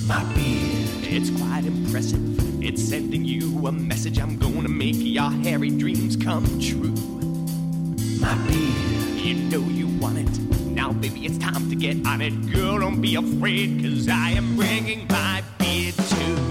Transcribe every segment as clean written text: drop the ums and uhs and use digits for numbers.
my beard. It's quite impressive. It's sending you a message. I'm gonna make your hairy dreams come true. My beard. You know you want it. Now, baby, it's time to get on it. Girl, don't be afraid, 'cause I am bringing my beard to you.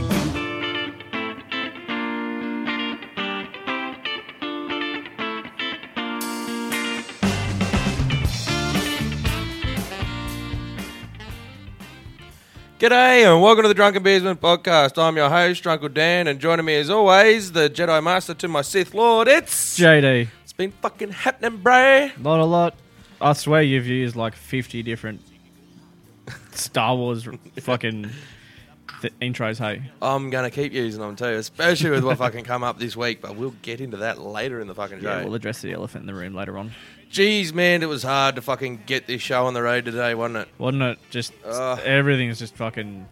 G'day and welcome to the Drunken Beersman podcast. I'm your host, Drunkle Dan, and joining me as always, the Jedi Master to my Sith Lord, it's... JD. It's been fucking happening, bro. Not a lot. I swear you've used like 50 different Star Wars fucking intros, hey? I'm going to keep using them too, especially with what fucking come up this week, but we'll get into that later in the fucking show. Yeah, we'll address the elephant in the room later on. Jeez, man, it was hard to fucking get this show on the road today, wasn't it? Wasn't it? Just everything's just fucking...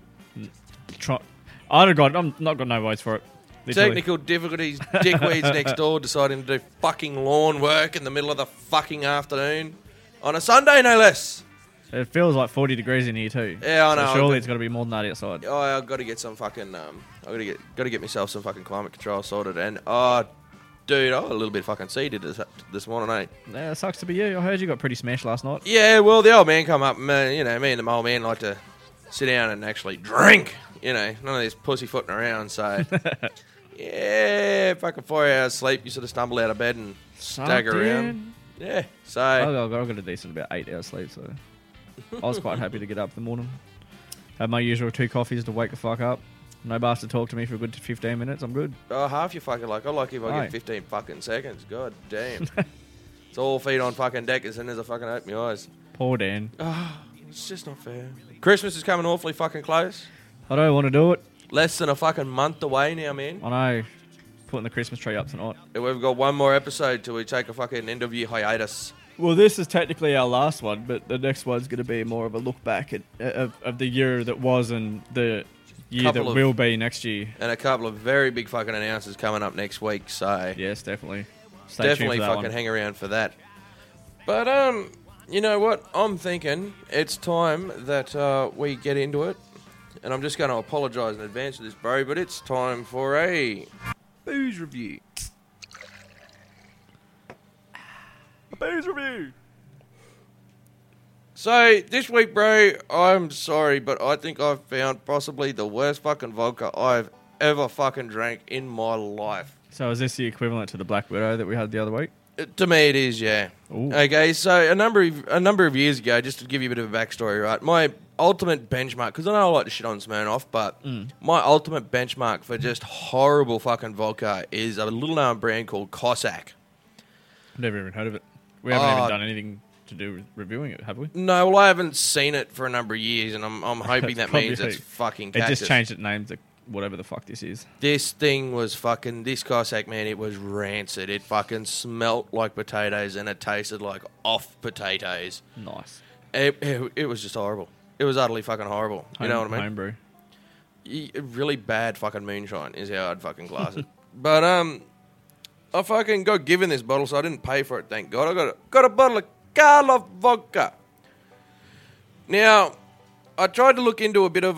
I'm not got no voice for it. Literally. Technical difficulties, dickweeds next door deciding to do fucking lawn work in the middle of the fucking afternoon. On a Sunday, no less. It feels like 40 degrees in here too. Yeah, I know. So surely it's got to be more than that outside. Oh, I've got to get some fucking... I've got to get myself some fucking climate control sorted. And, dude, I got a little bit of fucking seeded this morning, eh? Yeah, it sucks to be you. I heard you got pretty smashed last night. Yeah, well, the old man come up, and, me and the old man like to sit down and actually drink. None of this pussyfooting around, so... yeah, fucking 4 hours sleep, you sort of stumble out of bed and stagger around. Yeah, so... I got a decent about 8 hours sleep, so... I was quite happy to get up in the morning. Had my usual 2 coffees to wake the fuck up. No bastard talk to me for a good 15 minutes. I'm good. Oh, half you fucking like. I like if I get 15 fucking seconds. God damn. It's all feet on fucking deck as soon as I fucking open my eyes. Poor Dan. Oh, it's just not fair. Christmas is coming awfully fucking close. I don't want to do it. Less than a fucking month away now, man. I know. Putting the Christmas tree up tonight. We've got one more episode till we take a fucking end of year hiatus. Well, this is technically our last one, but the next one's going to be more of a look back at of the year that was and the year that will be next year. And a couple of very big fucking announcements coming up next week, so... Yes, definitely. Definitely fucking hang around for that. But, you know what? I'm thinking it's time that we get into it. And I'm just going to apologise in advance for this, bro, but it's time for a booze review. A booze review. So, this week, bro, I'm sorry, but I think I've found possibly the worst fucking vodka I've ever fucking drank in my life. So is this the equivalent to the Black Widow that we had the other week? To me, it is, yeah. Ooh. Okay, so a number of years ago, just to give you a bit of a backstory, right? My ultimate benchmark, because I know I like to shit on Smirnoff, but my ultimate benchmark for just horrible fucking vodka is a little-known brand called Cossack. I've never even heard of it. We haven't even done anything to do with reviewing it, have we? No, well, I haven't seen it for a number of years, and I'm hoping that means it's fucking cactus. It just changed its name to whatever the fuck this is. This thing was fucking... This Cossack, man, it was rancid. It fucking smelt like potatoes, and it tasted like off potatoes. Nice. It was just horrible. It was utterly fucking horrible. You know what I mean? Homebrew. Really bad fucking moonshine is how I'd fucking glass it. But, I fucking got given this bottle, so I didn't pay for it, thank God. I got a bottle of Karloff vodka. Now, I tried to look into a bit of...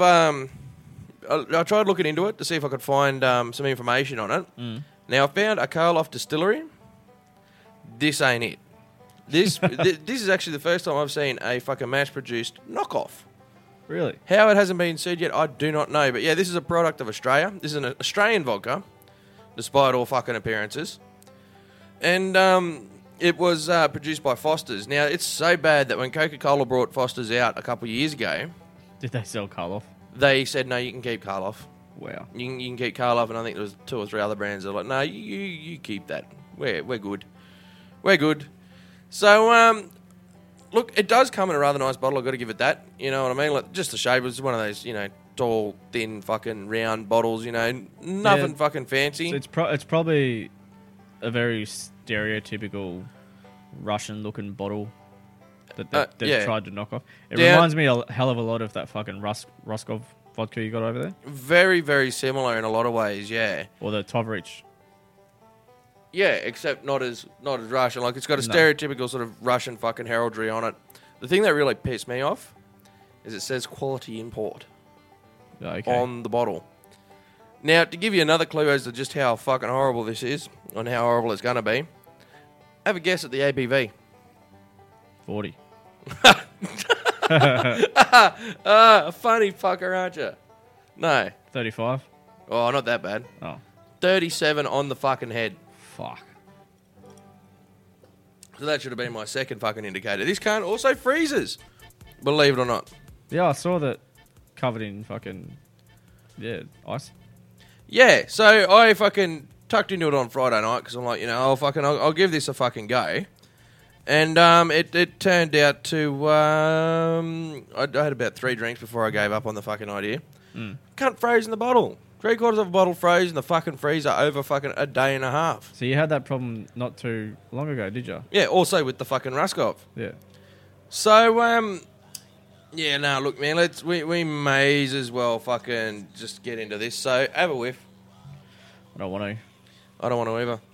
I tried looking into it to see if I could find some information on it. Now, I found a Karloff distillery. This ain't it. This is actually the first time I've seen a fucking mass-produced knockoff. Really? How it hasn't been said yet, I do not know. But yeah, this is a product of Australia. This is an Australian vodka, despite all fucking appearances. And it was produced by Foster's. Now, it's so bad that when Coca-Cola brought Foster's out a couple of years ago... Did they sell Karloff? They said, no, you can keep Karloff. Wow. You can keep Karloff, and I think there was 2 or 3 other brands that were like, no, you keep that. We're good. We're good. So, look, it does come in a rather nice bottle. I've got to give it that. You know what I mean? Like, just the shape. It's one of those, tall, thin, fucking round bottles, nothing fucking fancy. So it's probably a very stereotypical Russian-looking bottle that they've tried to knock off. It reminds me a hell of a lot of that fucking Roscoff vodka you got over there. Very, very similar in a lot of ways, yeah. Or the Tovarich. Yeah, except not as Russian. Like, it's got a stereotypical sort of Russian fucking heraldry on it. The thing that really pissed me off is it says quality import. Okay. on the bottle. Now, to give you another clue as to just how fucking horrible this is, and how horrible it's going to be, have a guess at the ABV. 40. Funny fucker, aren't you? No. 35. Oh, not that bad. Oh, 37 on the fucking head. fuck. So that should have been my second fucking indicator. This can also freezes, believe it or not. Yeah, I saw that covered in fucking, ice. Yeah, so I fucking tucked into it on Friday night because I'm like, I'll give this a fucking go. And it turned out to, I had about 3 drinks before I gave up on the fucking idea. Cunt froze in the bottle. 3/4 of a bottle froze in the fucking freezer over fucking a day and a half. So you had that problem not too long ago, did you? Yeah, also with the fucking Ruskov. Yeah. So, yeah, no, look, man, we may as well fucking just get into this. So, have a whiff. I don't want to. I don't want to either.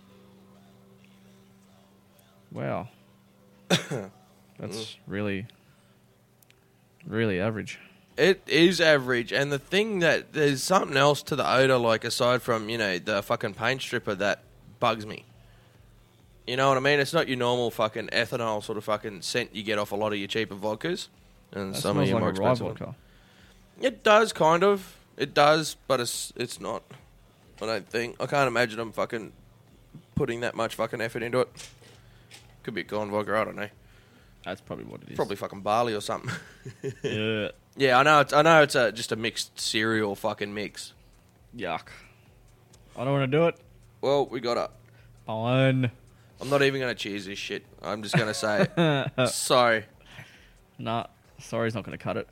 Wow. That's really, really average. It is average, and the thing that there's something else to the odour, like aside from, the fucking paint stripper that bugs me. You know what I mean? It's not your normal fucking ethanol sort of fucking scent you get off a lot of your cheaper vodkas. And That some of smells your more like a rye expensive ones. vodka. It does, kind of. It does, but it's not. I don't think. I can't imagine them fucking putting that much fucking effort into it. Could be corn vodka, I don't know. That's probably what it is. Probably fucking barley or something. Yeah. Yeah, I know it's just a mixed cereal fucking mix. Yuck. I don't want to do it. Well, we got it. Fine. I'm not even going to cheers this shit. I'm just going to say it. Sorry. Nah. Sorry's not going to cut it.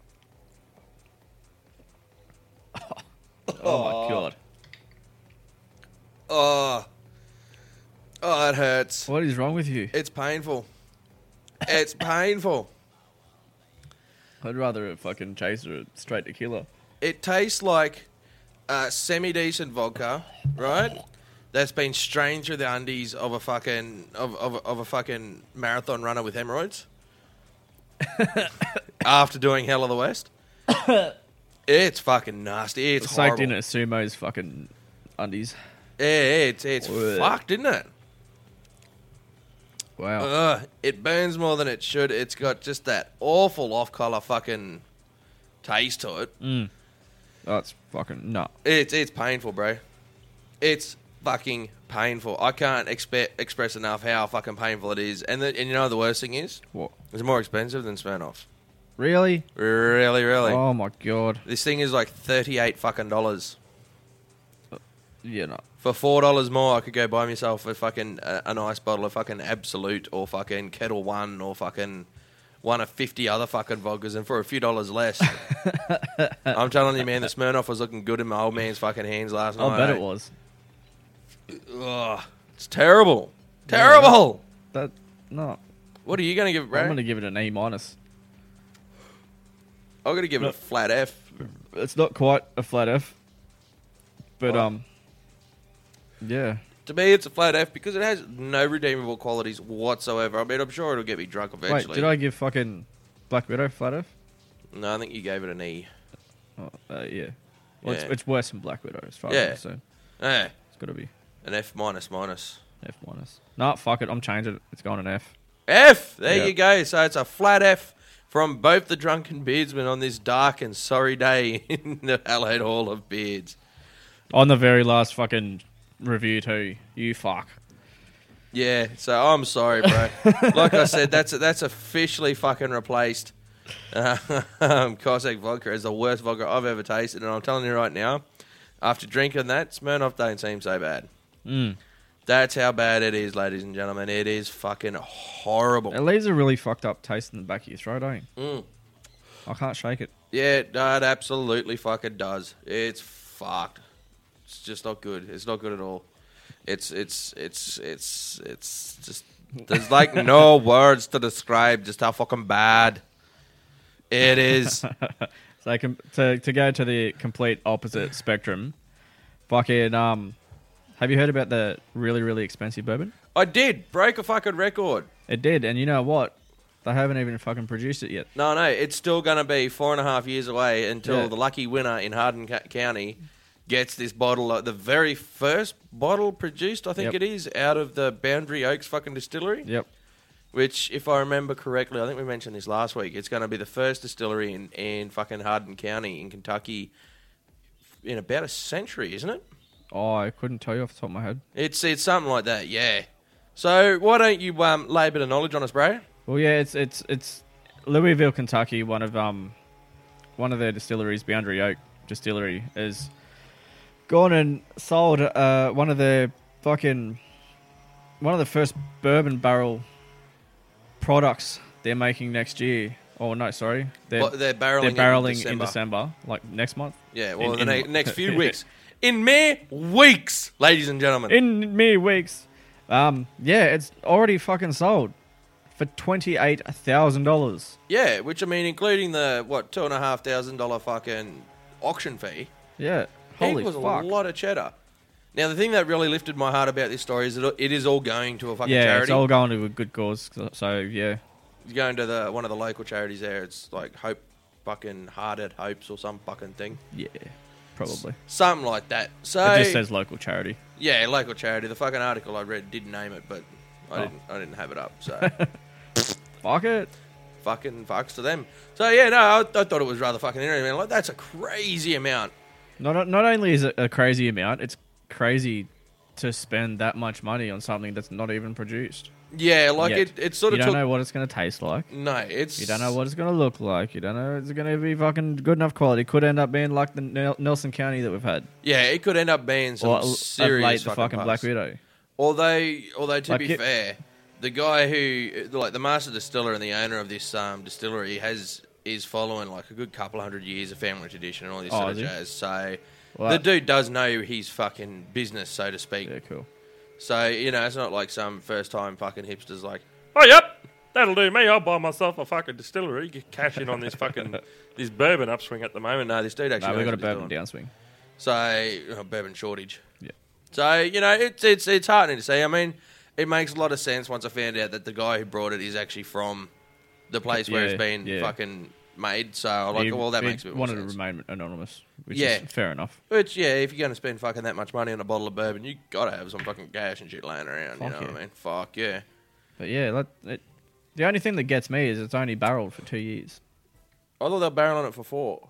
Oh my god. Oh, it hurts. What is wrong with you? It's painful. It's painful. I'd rather a fucking chaser or straight tequila. It tastes like semi-decent vodka, right? That's been strained through the undies of a fucking of a fucking marathon runner with hemorrhoids after doing Hell of the West. It's fucking nasty. It's Soaked horrible. in a sumo's fucking undies. Yeah, it's fucked, isn't it? Wow. It burns more than it should. It's got just that awful off-color fucking taste to it. Oh, it's fucking no. It's painful, bro. It's fucking painful. I can't express enough how fucking painful it is. And you know the worst thing is? What? It's more expensive than Smirnoff. Really? Really, really. Oh my god. This thing is like $38 fucking dollars. Yeah, no. For $4 more, I could go buy myself a fucking a nice bottle of fucking Absolute or fucking Kettle One or fucking one of 50 other fucking vodkas, and for a few dollars less. I'm telling you, man, the Smirnoff was looking good in my old man's fucking hands last night. I bet it was. Ugh, it's terrible. Terrible. That no. What are you going to give it, bro? I'm gonna give it an A minus. I'm going to give it a flat F. It's not quite a flat F, but yeah. To me, it's a flat F because it has no redeemable qualities whatsoever. I mean, I'm sure it'll get me drunk eventually. Wait, did I give fucking Black Widow flat F? No, I think you gave it an E. Oh, yeah. Well, Yeah. It's worse than Black Widow as far as Yeah. I'm concerned. Yeah, It's got to be an F minus minus. F minus. No, fuck it. I'm changing it. It's going an F. F! There Yeah. you go. So it's a flat F from both the drunken beardsmen on this dark and sorry day in the Hallowed Hall of Beards. On the very last fucking review too. You fuck. Yeah, so I'm sorry, bro. Like I said, that's officially fucking replaced Cossack vodka as the worst vodka I've ever tasted. And I'm telling you right now, after drinking that, Smirnoff don't seem so bad. That's how bad it is, ladies and gentlemen. It is fucking horrible. It leaves a really fucked up taste in the back of your throat, don't you? I can't shake it. Yeah, no, it absolutely fucking does. It's fucked. It's just not good. It's not good at all. It's just there's like no words to describe just how fucking bad it is. So to go to the complete opposite spectrum, fucking have you heard about the really, really expensive bourbon? I did break a fucking record. It did, and you know what? They haven't even fucking produced it yet. No, it's still going to be 4.5 years away until the lucky winner in Hardin County gets this bottle, the very first bottle produced, I think it is, out of the Boundary Oaks fucking distillery. Yep. Which, if I remember correctly, I think we mentioned this last week, it's going to be the first distillery in fucking Hardin County in Kentucky in about a century, isn't it? Oh, I couldn't tell you off the top of my head. It's something like that, yeah. So why don't you lay a bit of knowledge on us, bro? Well, yeah, it's Louisville, Kentucky. One of their distilleries, Boundary Oak Distillery, is gone and sold one of the first bourbon barrel products they're making next year. Oh no, sorry, they're barreling in December, like next month. Yeah, well, in the next few weeks. In mere weeks, ladies and gentlemen. In mere weeks. Yeah, it's already fucking sold for $28,000. Yeah, which I mean, including the $2,500 fucking auction fee. Yeah, holy fuck. It was fuck. a lot of cheddar. Now, the thing that really lifted my heart about this story is that it is all going to a fucking charity. Yeah, it's all going to a good cause. So yeah, it's going to one of the local charities there. It's like Hope fucking Hearted Hopes or some fucking thing. Yeah. Probably. Something like that. So it just says local charity. Yeah, local charity. The fucking article I read did name it, but I didn't have it up, so fuck it. Fucking fucks to them. So yeah, no, I thought it was rather fucking interesting. Like, that's a crazy amount. Not only is it a crazy amount, it's crazy to spend that much money on something that's not even produced. Yeah, like it sort of. You don't know what it's going to taste like. No, it's. You don't know what it's going to look like. You don't know if it's going to be fucking good enough quality. It could end up being like the Nelson County that we've had. Yeah, it could end up being some serious the fucking Black Widow. Although to be fair, the guy who, like, the master distiller and the owner of this distillery is following like a good couple hundred years of family tradition and all this sort of jazz. So the dude does know his fucking business, so to speak. Yeah, cool. So, you know, it's not like some first-time fucking hipsters like, oh, yep, that'll do me. I'll buy myself a fucking distillery. Get cash in on this fucking this bourbon upswing at the moment. No, this dude actually. No, we've got a bourbon downswing. So, bourbon shortage. Yeah. So, you know, it's heartening to see. I mean, it makes a lot of sense once I found out that the guy who brought it is actually from the place where it's been fucking made. So, I'm like, well, that makes a bit more sense. Wanted to remain anonymous, which is fair enough. Which, yeah, if you're going to spend fucking that much money on a bottle of bourbon, you got to have some fucking cash and shit laying around. You know what I mean? Fuck, yeah. But, yeah, the only thing that gets me is it's only barreled for 2 years. I thought they were barreling it for 4.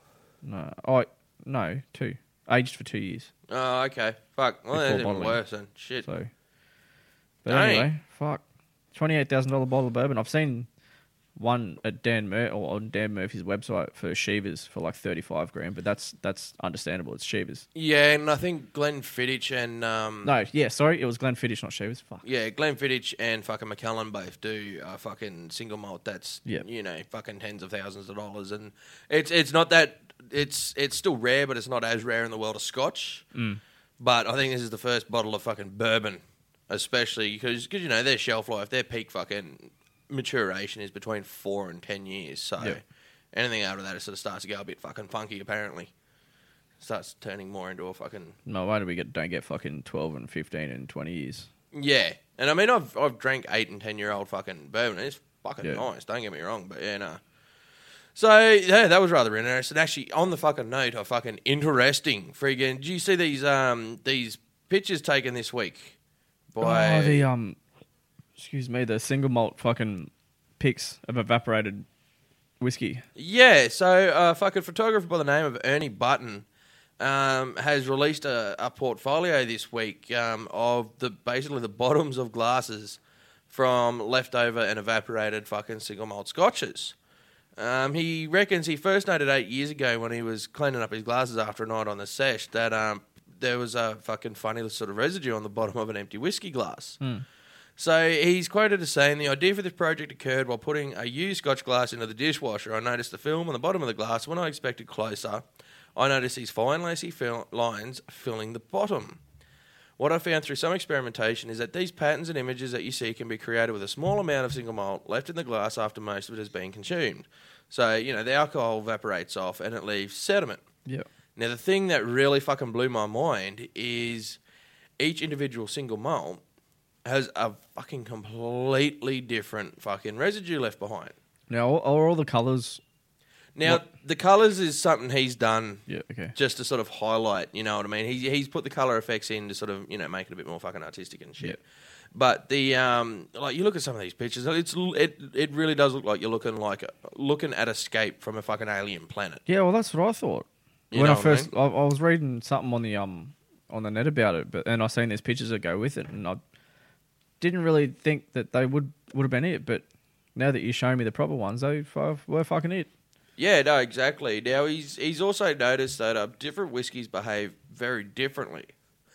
No, 2. Aged for 2 years. Oh, okay. Fuck. Well, that's even worse then. Shit. So, but anyway, fuck. $28,000 bottle of bourbon. I've seen one at Dan Murphy's website for Shivas for like 35 grand, but that's understandable. It's Shivas. Yeah, and I think Glenfiddich and it was Glenfiddich, not Shivas. Fuck. Yeah, Glenfiddich and fucking Macallan both do fucking single malt. That's fucking tens of thousands of dollars, and it's not that it's still rare, but it's not as rare in the world of Scotch. But I think this is the first bottle of fucking bourbon, especially because you know their shelf life, their peak fucking maturation is between 4 and 10 years. So anything after that, it sort of starts to go a bit fucking funky. Apparently, starts turning more into a fucking. No, why do we don't get fucking 12 and 15 and 20 years? Yeah, and I mean I've drank 8 and 10-year-old fucking bourbon. It's fucking nice. Don't get me wrong, but yeah, no. So yeah, that was rather interesting. Actually, on the fucking note of fucking interesting, friggin', did you see these pictures taken this week by the single malt fucking pics of evaporated whiskey. Yeah, so a fucking photographer by the name of Ernie Button has released a portfolio this week of basically the bottoms of glasses from leftover and evaporated fucking single malt scotches. He reckons he first noted 8 years ago when he was cleaning up his glasses after a night on the sesh that there was a fucking funny sort of residue on the bottom of an empty whiskey glass. So he's quoted as saying, "The idea for this project occurred while putting a used Scotch glass into the dishwasher. I noticed the film on the bottom of the glass. When I inspected closer, I noticed these fine lacy lines filling the bottom. What I found through some experimentation is that these patterns and images that you see can be created with a small amount of single malt left in the glass after most of it has been consumed. So, you know, the alcohol evaporates off and it leaves sediment." Yeah. Now, the thing that really fucking blew my mind is each individual single malt has a fucking completely different fucking residue left behind. Now, are all the colours... Now, the colours is something he's done just to sort of highlight, you know what I mean? He's put the colour effects in to sort of, you know, make it a bit more fucking artistic and shit. Yeah. But the like, you look at some of these pictures, it really does look like you're looking at Escape from a fucking alien planet. Yeah, well, that's what I thought. When I first, I was reading something on the net about it, and I seen these pictures that go with it, and I didn't really think that they would have been it. But now that you're showing me the proper ones, they were fucking it. Yeah, no, exactly. Now, he's also noticed that different whiskies behave very differently.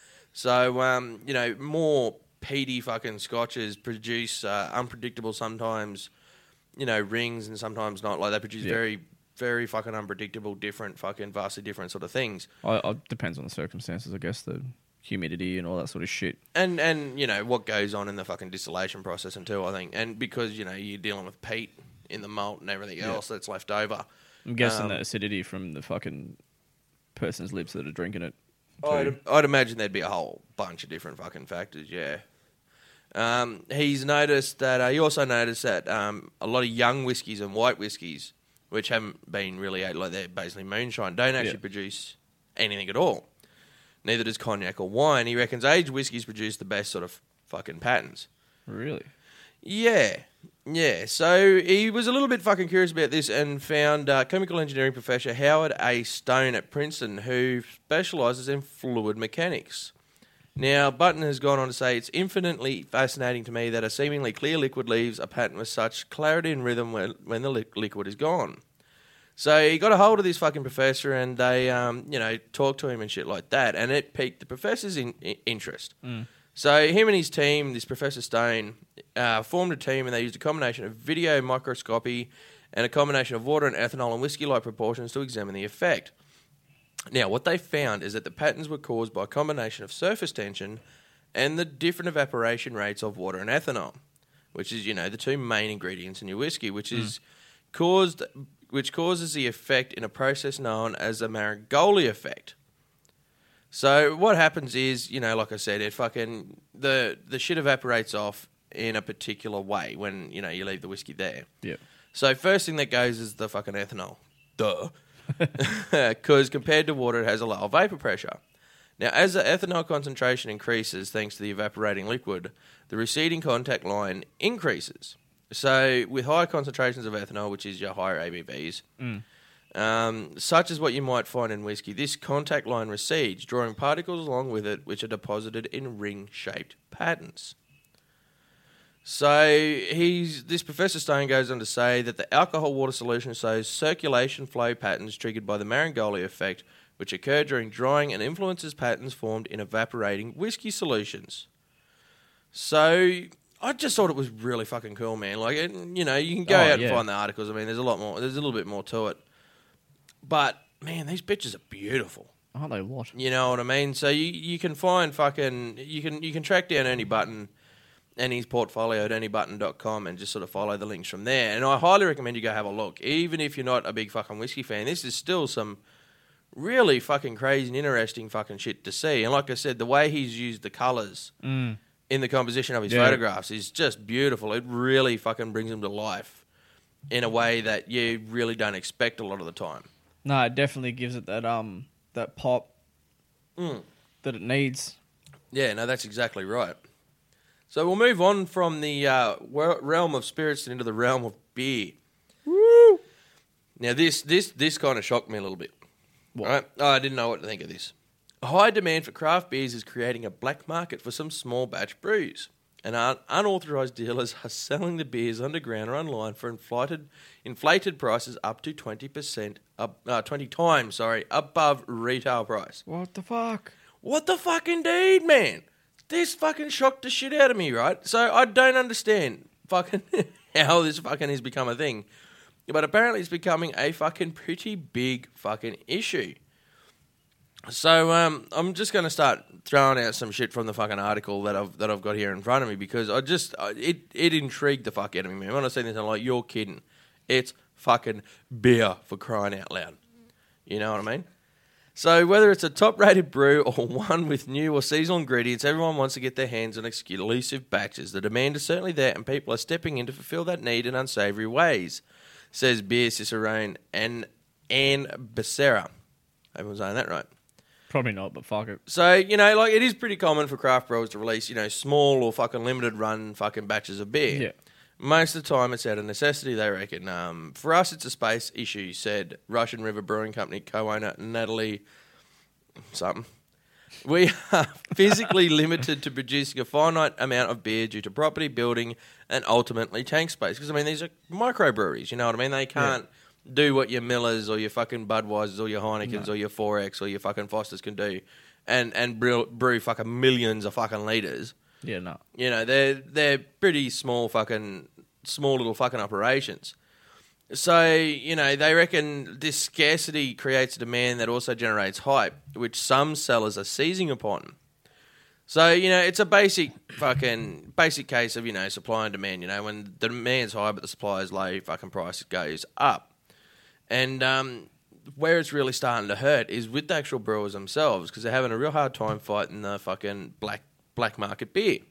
So, you know, more peaty fucking scotches produce unpredictable sometimes, you know, rings, and sometimes not. Like, they produce very, very fucking unpredictable, different, fucking vastly different sort of things. Depends on the circumstances, I guess, the humidity and all that sort of shit. And you know, what goes on in the fucking distillation process too, I think. And because, you know, you're dealing with peat in the malt and everything else that's left over. I'm guessing the acidity from the fucking person's lips that are drinking it. I'd imagine there'd be a whole bunch of different fucking factors, yeah. He's noticed that, he also noticed that a lot of young whiskies and white whiskies, which haven't been really, like, they're basically moonshine, don't actually produce anything at all. Neither does cognac or wine. He reckons aged whiskies produce the best sort of fucking patterns. Really? Yeah. So he was a little bit fucking curious about this and found chemical engineering professor Howard A. Stone at Princeton, who specialises in fluid mechanics. Now, Button has gone on to say, it's infinitely fascinating to me that a seemingly clear liquid leaves a pattern with such clarity and rhythm when the liquid is gone. So he got a hold of this fucking professor and they, you know, talked to him and shit like that, and it piqued the professor's interest. So him and his team, this Professor Stone, formed a team, and they used a combination of video microscopy and a combination of water and ethanol in whiskey-like proportions to examine the effect. Now, what they found is that the patterns were caused by a combination of surface tension and the different evaporation rates of water and ethanol, which is, you know, the two main ingredients in your whiskey, which causes the effect in a process known as the Marangoli effect. So what happens is, you know, like I said, it fucking the shit evaporates off in a particular way when, you know, you leave the whiskey there. Yeah. So first thing that goes is the fucking ethanol. Duh. Because compared to water, it has a lower vapor pressure. Now, as the ethanol concentration increases thanks to the evaporating liquid, the receding contact line increases. So with higher concentrations of ethanol, which is your higher ABVs, such as what you might find in whiskey, this contact line recedes, drawing particles along with it, which are deposited in ring-shaped patterns. So this Professor Stone goes on to say that the alcohol-water solution shows circulation flow patterns triggered by the Marangoli effect, which occur during drying and influences patterns formed in evaporating whiskey solutions. So I just thought it was really fucking cool, man. Like, you know, you can go out and find the articles. I mean, there's a lot more. There's a little bit more to it. But, man, these bitches are beautiful. Aren't they what? You know what I mean? So you can find fucking... You can track down Ernie Button and his portfolio at erniebutton.com and just sort of follow the links from there. And I highly recommend you go have a look. Even if you're not a big fucking whiskey fan, this is still some really fucking crazy and interesting fucking shit to see. And like I said, the way he's used the colours in the composition of his photographs is just beautiful. It really fucking brings them to life in a way that you really don't expect a lot of the time. No, it definitely gives it that that pop that it needs. Yeah, no, that's exactly right. So we'll move on from the realm of spirits into the realm of beer. Woo! Now this kind of shocked me a little bit. What? Right? I didn't know what to think of this. A high demand for craft beers is creating a black market for some small batch brews. And unauthorised dealers are selling the beers underground or online for inflated prices up to 20 times above retail price. What the fuck? What the fuck indeed, man? This fucking shocked the shit out of me, right? So I don't understand fucking how this fucking has become a thing. But apparently it's becoming a fucking pretty big fucking issue. So I'm just going to start throwing out some shit from the fucking article that I've got here in front of me because it intrigued the fuck out of me, man. When I see this, I'm like, you're kidding. It's fucking beer, for crying out loud. You know what I mean? So whether it's a top-rated brew or one with new or seasonal ingredients, everyone wants to get their hands on exclusive batches. The demand is certainly there, and people are stepping in to fulfill that need in unsavoury ways, says beer cicerone Anne Becerra. I hope I'm saying that right. Probably not, but fuck it. So, like, it is pretty common for craft brewers to release, small or fucking limited run fucking batches of beer. Yeah. Most of the time, it's out of necessity, they reckon. For us, it's a space issue, said Russian River Brewing Company co-owner Natalie something. We are physically limited to producing a finite amount of beer due to property, building, and ultimately tank space. Because, these are microbreweries, you know what I mean? They can't do what your Millers or your fucking Budweisers or your Heinekens or your 4X or your fucking Fosters can do and brew fucking millions of fucking litres. Yeah, no. They're pretty small little fucking operations. So, they reckon this scarcity creates a demand that also generates hype, which some sellers are seizing upon. So, it's a basic case of, supply and demand. When the demand's high but the supply is low, fucking price goes up. And where it's really starting to hurt is with the actual brewers themselves, because they're having a real hard time fighting the fucking black market beer.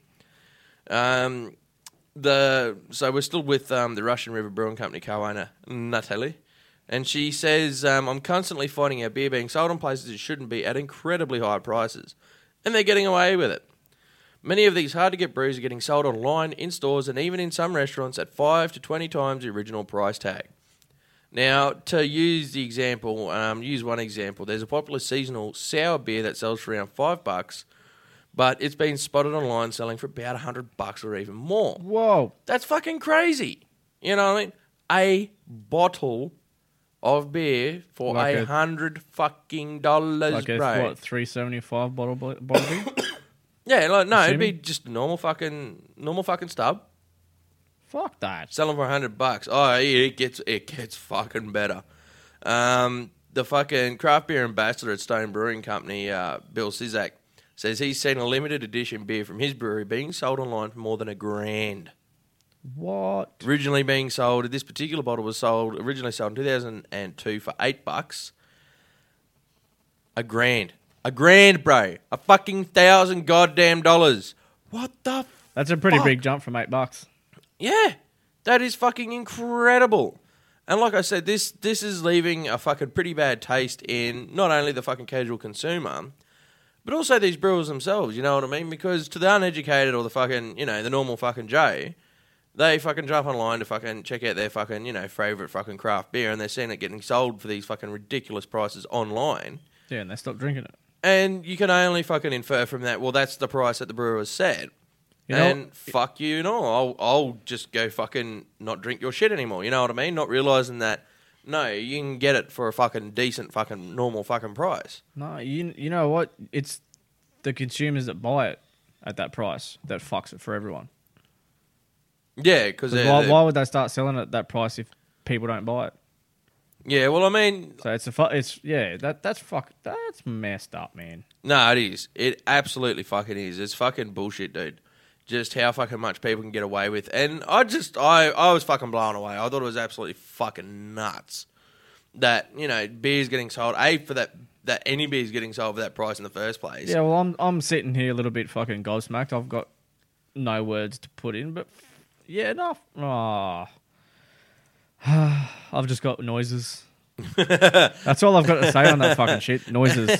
So we're still with the Russian River Brewing Company co-owner Natalie, and she says, I'm constantly finding our beer being sold in places it shouldn't be at incredibly high prices, and they're getting away with it. Many of these hard-to-get brews are getting sold online, in stores, and even in some restaurants at 5 to 20 times the original price tag. Now, to use one example, there's a popular seasonal sour beer that sells for around $5, but it's been spotted online selling for about $100 or even more. Whoa. That's fucking crazy. You know what I mean? A bottle of beer for like $100 fucking dollars, like bro. What, $3.75 bottle beer? Yeah, no, it'd be Assuming? just normal fucking stub. Fuck that. Selling for $100. Oh, it gets fucking better. The fucking craft beer ambassador at Stone Brewing Company, Bill Sizak, says he's seen a limited edition beer from his brewery being sold online for more than $1,000. What? This particular bottle was originally sold in 2002 for $8. $1,000, bro. A fucking $1,000 goddamn dollars. What the That's a pretty fuck? big jump from $8. Yeah, that is fucking incredible. And like I said, this is leaving a fucking pretty bad taste in not only the fucking casual consumer, but also these brewers themselves, you know what I mean? Because to the uneducated or the fucking, the normal fucking Joe, they fucking jump online to fucking check out their fucking, favourite fucking craft beer, and they're seeing it getting sold for these fucking ridiculous prices online. Yeah, and they stopped drinking it. And you can only fucking infer from that, well, that's the price that the brewer has said. Fuck you, I'll just go fucking not drink your shit anymore, you know what I mean? Not realising that, no, you can get it for a fucking decent fucking normal fucking price. No, you know what? It's the consumers that buy it at that price that fucks it for everyone. Yeah, because why would they start selling it at that price if people don't buy it? Yeah, well, I mean, So that's messed up, man. no, it is. It absolutely fucking is. It's fucking bullshit, dude. Just how fucking much people can get away with. And I was fucking blown away. I thought it was absolutely fucking nuts that, beer's getting sold. That any beer's getting sold for that price in the first place. Yeah, well, I'm sitting here a little bit fucking gobsmacked. I've got no words to put in, but yeah, no. I've just got noises. That's all I've got to say on that fucking shit. Noises.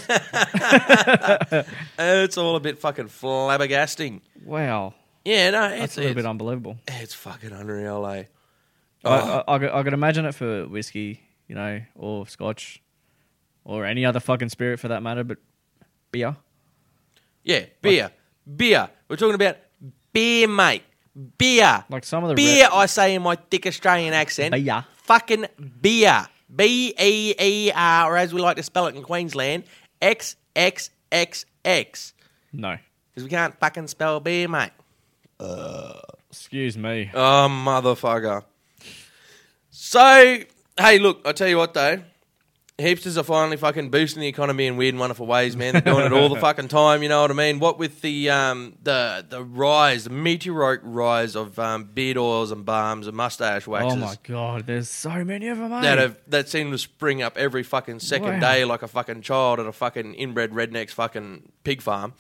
It's all a bit fucking flabbergasting. Wow. Yeah, no, That's a little bit unbelievable. It's fucking unreal, eh? I could imagine it for whiskey, or scotch, or any other fucking spirit for that matter, but beer. Yeah, beer. Beer. We're talking about beer, mate. Beer. Like some of the beer, I say in my thick Australian accent. Beer. Fucking beer. B-E-E-R, or as we like to spell it in Queensland, X-X-X-X. No. Because we can't fucking spell beer, mate. Excuse me. Oh, motherfucker. So, hey, look, I'll tell you what, though. hipsters are finally fucking boosting the economy in weird and wonderful ways, man. They're doing it all the fucking time, you know what I mean? What with the rise, the meteoric rise of beard oils and balms and mustache waxes. Oh my god, there's so many of them, mate. That seem to spring up every fucking second day like a fucking child at a fucking inbred redneck's fucking pig farm.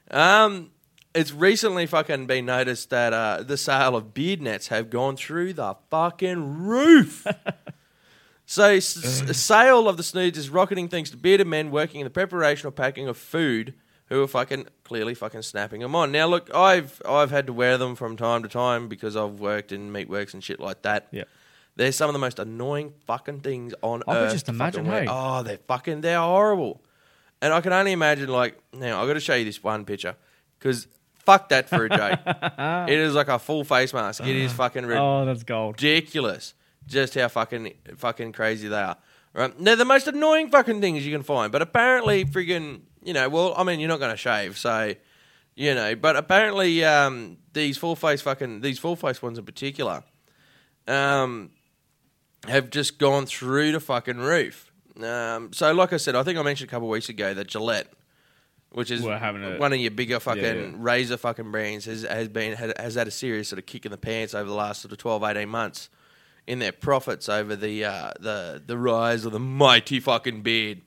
It's recently fucking been noticed that the sale of beard nets have gone through the fucking roof. So, sale of the snoods is rocketing thanks to bearded men working in the preparation or packing of food who are fucking clearly fucking snapping them on. Now, look, I've had to wear them from time to time because I've worked in meatworks and shit like that. Yeah. They're some of the most annoying fucking things on earth. I could just imagine, hey. Oh, they're horrible. And I can only imagine, like, now, I've got to show you this one picture because fuck that for a joke. It is like a full face mask. It is fucking Oh, that's gold. ridiculous. Just how fucking crazy they are. Right? They're the most annoying fucking things you can find. But apparently, friggin', you know, well, I mean, you're not going to shave, so, you know. But apparently, these full face ones in particular, have just gone through the fucking roof. So, like I said, I think I mentioned a couple of weeks ago that Gillette, which is one of your bigger fucking razor fucking brands, has had a serious sort of kick in the pants over the last sort of 12, 18 months. In their profits over the rise of the mighty fucking beard.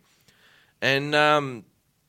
And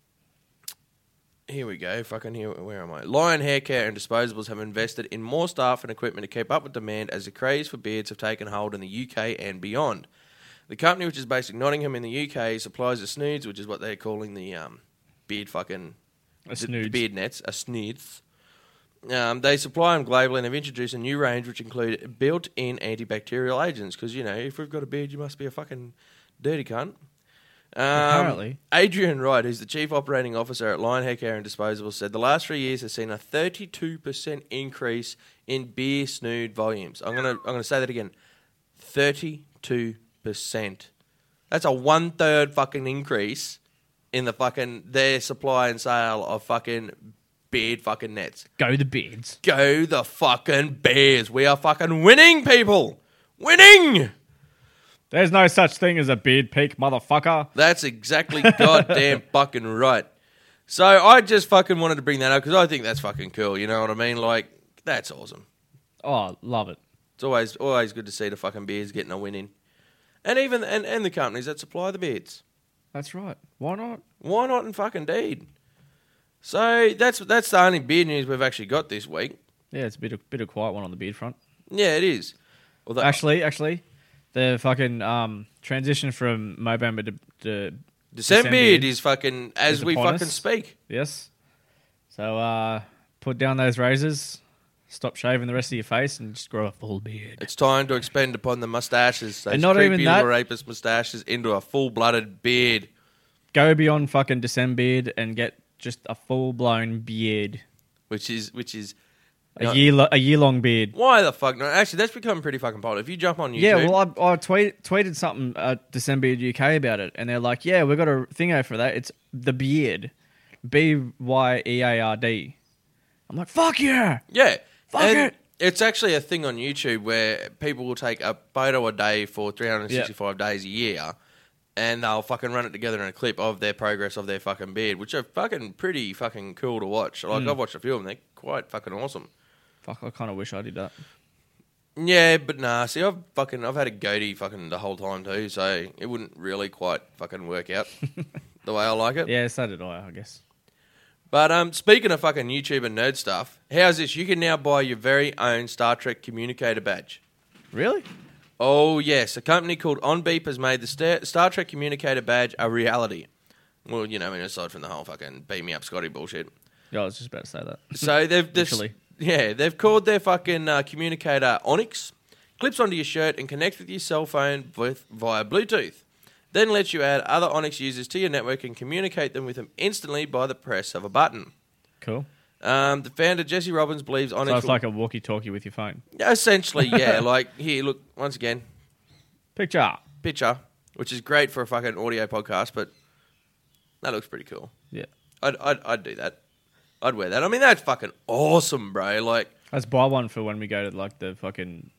here we go. Where am I? Lion Hair Care and Disposables have invested in more staff and equipment to keep up with demand as the craze for beards have taken hold in the UK and beyond. The company, which is based in Nottingham in the UK, supplies the snoods, which is what they're calling the beard fucking... the beard nets, a snoods. They supply them globally and have introduced a new range which include built-in antibacterial agents because, you know, if we've got a beard, you must be a fucking dirty cunt. Apparently. Adrian Wright, who's the Chief Operating Officer at Lion Hair Care and Disposables, said the last 3 years has seen a 32% increase in beer snood volumes. I'm gonna say that again. 32%. That's a 1/3 fucking increase in the fucking their supply and sale of fucking beard fucking nets. Go the beards. Go the fucking Bears. We are fucking winning, people. Winning. There's no such thing as a beard peak, motherfucker. That's exactly goddamn fucking right. So I just fucking wanted to bring that up because I think that's fucking cool. You know what I mean? Like, that's awesome. Oh, love it. It's always good to see the fucking beers getting a win in. And even and the companies that supply the beards. That's right. Why not? Why not in fucking deed? So that's the only beard news we've actually got this week. Yeah, it's a bit of quiet one on the beard front. Yeah, it is. Although, actually, the fucking transition from Movember to December is fucking as we fucking speak. Yes. So put down those razors, stop shaving the rest of your face, and just grow a full beard. It's time to expend upon the mustaches. Those and not creepy even that, little rapist mustaches into a full-blooded beard. Go beyond fucking December beard and get just a full-blown beard. Which is a year-long beard. Why the fuck not? Actually, that's become pretty fucking popular. If you jump on YouTube... Yeah, well, I tweeted something at December Beard UK about it, and they're like, yeah, we've got a thingo for that. It's the beard. BYEARD. I'm like, fuck yeah! Yeah. Fuck it! It's actually a thing on YouTube where people will take a photo a day for 365 days a year, and they'll fucking run it together in a clip of their progress of their fucking beard, which are fucking pretty fucking cool to watch. Like, I've watched a few of them. They're quite fucking awesome. Fuck, I kind of wish I did that. Yeah, but nah. See, I've had a goatee fucking the whole time too, so it wouldn't really quite fucking work out the way I like it. Yeah, so did I guess. But speaking of fucking YouTube and nerd stuff, how's this? You can now buy your very own Star Trek communicator badge. Really? Oh, yes. A company called OnBeep has made the Star Trek communicator badge a reality. Well, you know, I mean, aside from the whole fucking beat me up Scotty bullshit. Yeah, I was just about to say that. So they've called their fucking communicator Onyx. Clips onto your shirt and connects with your cell phone via Bluetooth. Then lets you add other Onyx users to your network and communicate them with them instantly by the press of a button. Cool. The founder, Jesse Robbins, believes Onyx... So it's like a walkie-talkie with your phone? Essentially, yeah. Like, here, look, once again. Picture, which is great for a fucking audio podcast, but that looks pretty cool. Yeah. I'd do that. I'd wear that. I mean, that's fucking awesome, bro. Like, let's buy one for when we go to, like, the fucking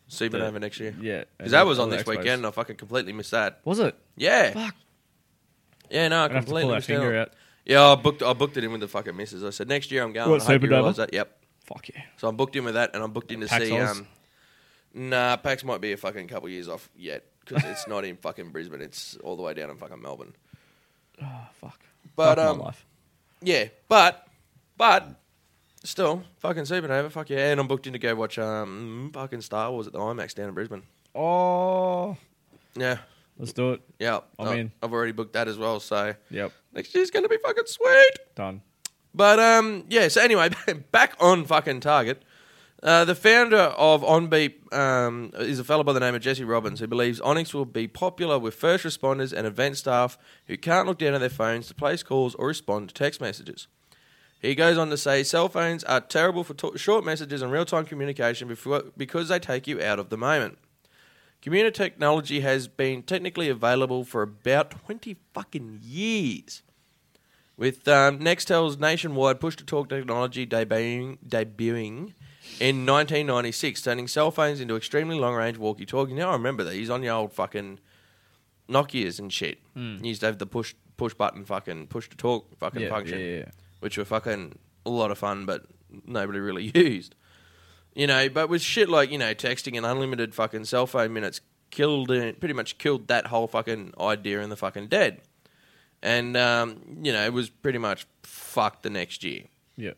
Supernova next year. Yeah. Because that was on this weekend, and I fucking completely missed that. Was it? Yeah. Fuck. Yeah, no, I I'd have to pull completely that missed finger out. out. Yeah, I booked it in with the fucking missus. I said, next year I'm going. What, I hope you Supernova? realise that. Yep. Fuck yeah. So I'm booked in with that, and I'm booked in to PAX see... Oz? Nah, PAX might be a fucking couple years off yet, because it's not in fucking Brisbane. It's all the way down in fucking Melbourne. Oh, fuck. But, Fuck my life. Yeah, but still, fucking Supernova, fuck yeah. And I'm booked in to go watch fucking Star Wars at the IMAX down in Brisbane. Oh. Yeah, Let's do it. yeah. I'm in. I've already booked that as well, so Yep. next year's going to be fucking sweet. Done. But, yeah, so anyway, back on fucking target. The founder of OnBeep is a fellow by the name of Jesse Robbins, who believes Onyx will be popular with first responders and event staff who can't look down at their phones to place calls or respond to text messages. He goes on to say cell phones are terrible for short messages and real-time communication because they take you out of the moment. Communication technology has been technically available for about 20 fucking years, with Nextel's nationwide push-to-talk technology debuting in 1996, turning cell phones into extremely long-range walkie-talkies. Now I remember these on your old fucking Nokias and shit. You used to have the push button fucking push-to-talk fucking function, Yeah. which were fucking a lot of fun, but nobody really used. You know, but with shit like, you know, texting and unlimited fucking cell phone minutes pretty much killed that whole fucking idea in the fucking dead. And, you know, it was pretty much fucked the next year. Yep.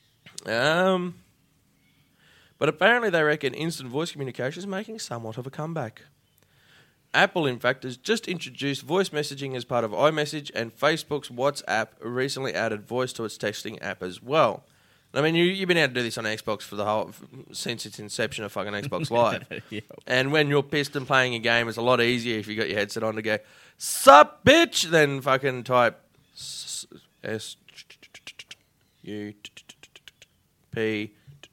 But apparently they reckon instant voice communication is making somewhat of a comeback. Apple, in fact, has just introduced voice messaging as part of iMessage, and Facebook's WhatsApp recently added voice to its texting app as well. I mean, you've been able to do this on Xbox since its inception of fucking Xbox Live. Yep. And when you're pissed and playing a game, it's a lot easier if you got your headset on to go, "Sup, bitch," than fucking type S U P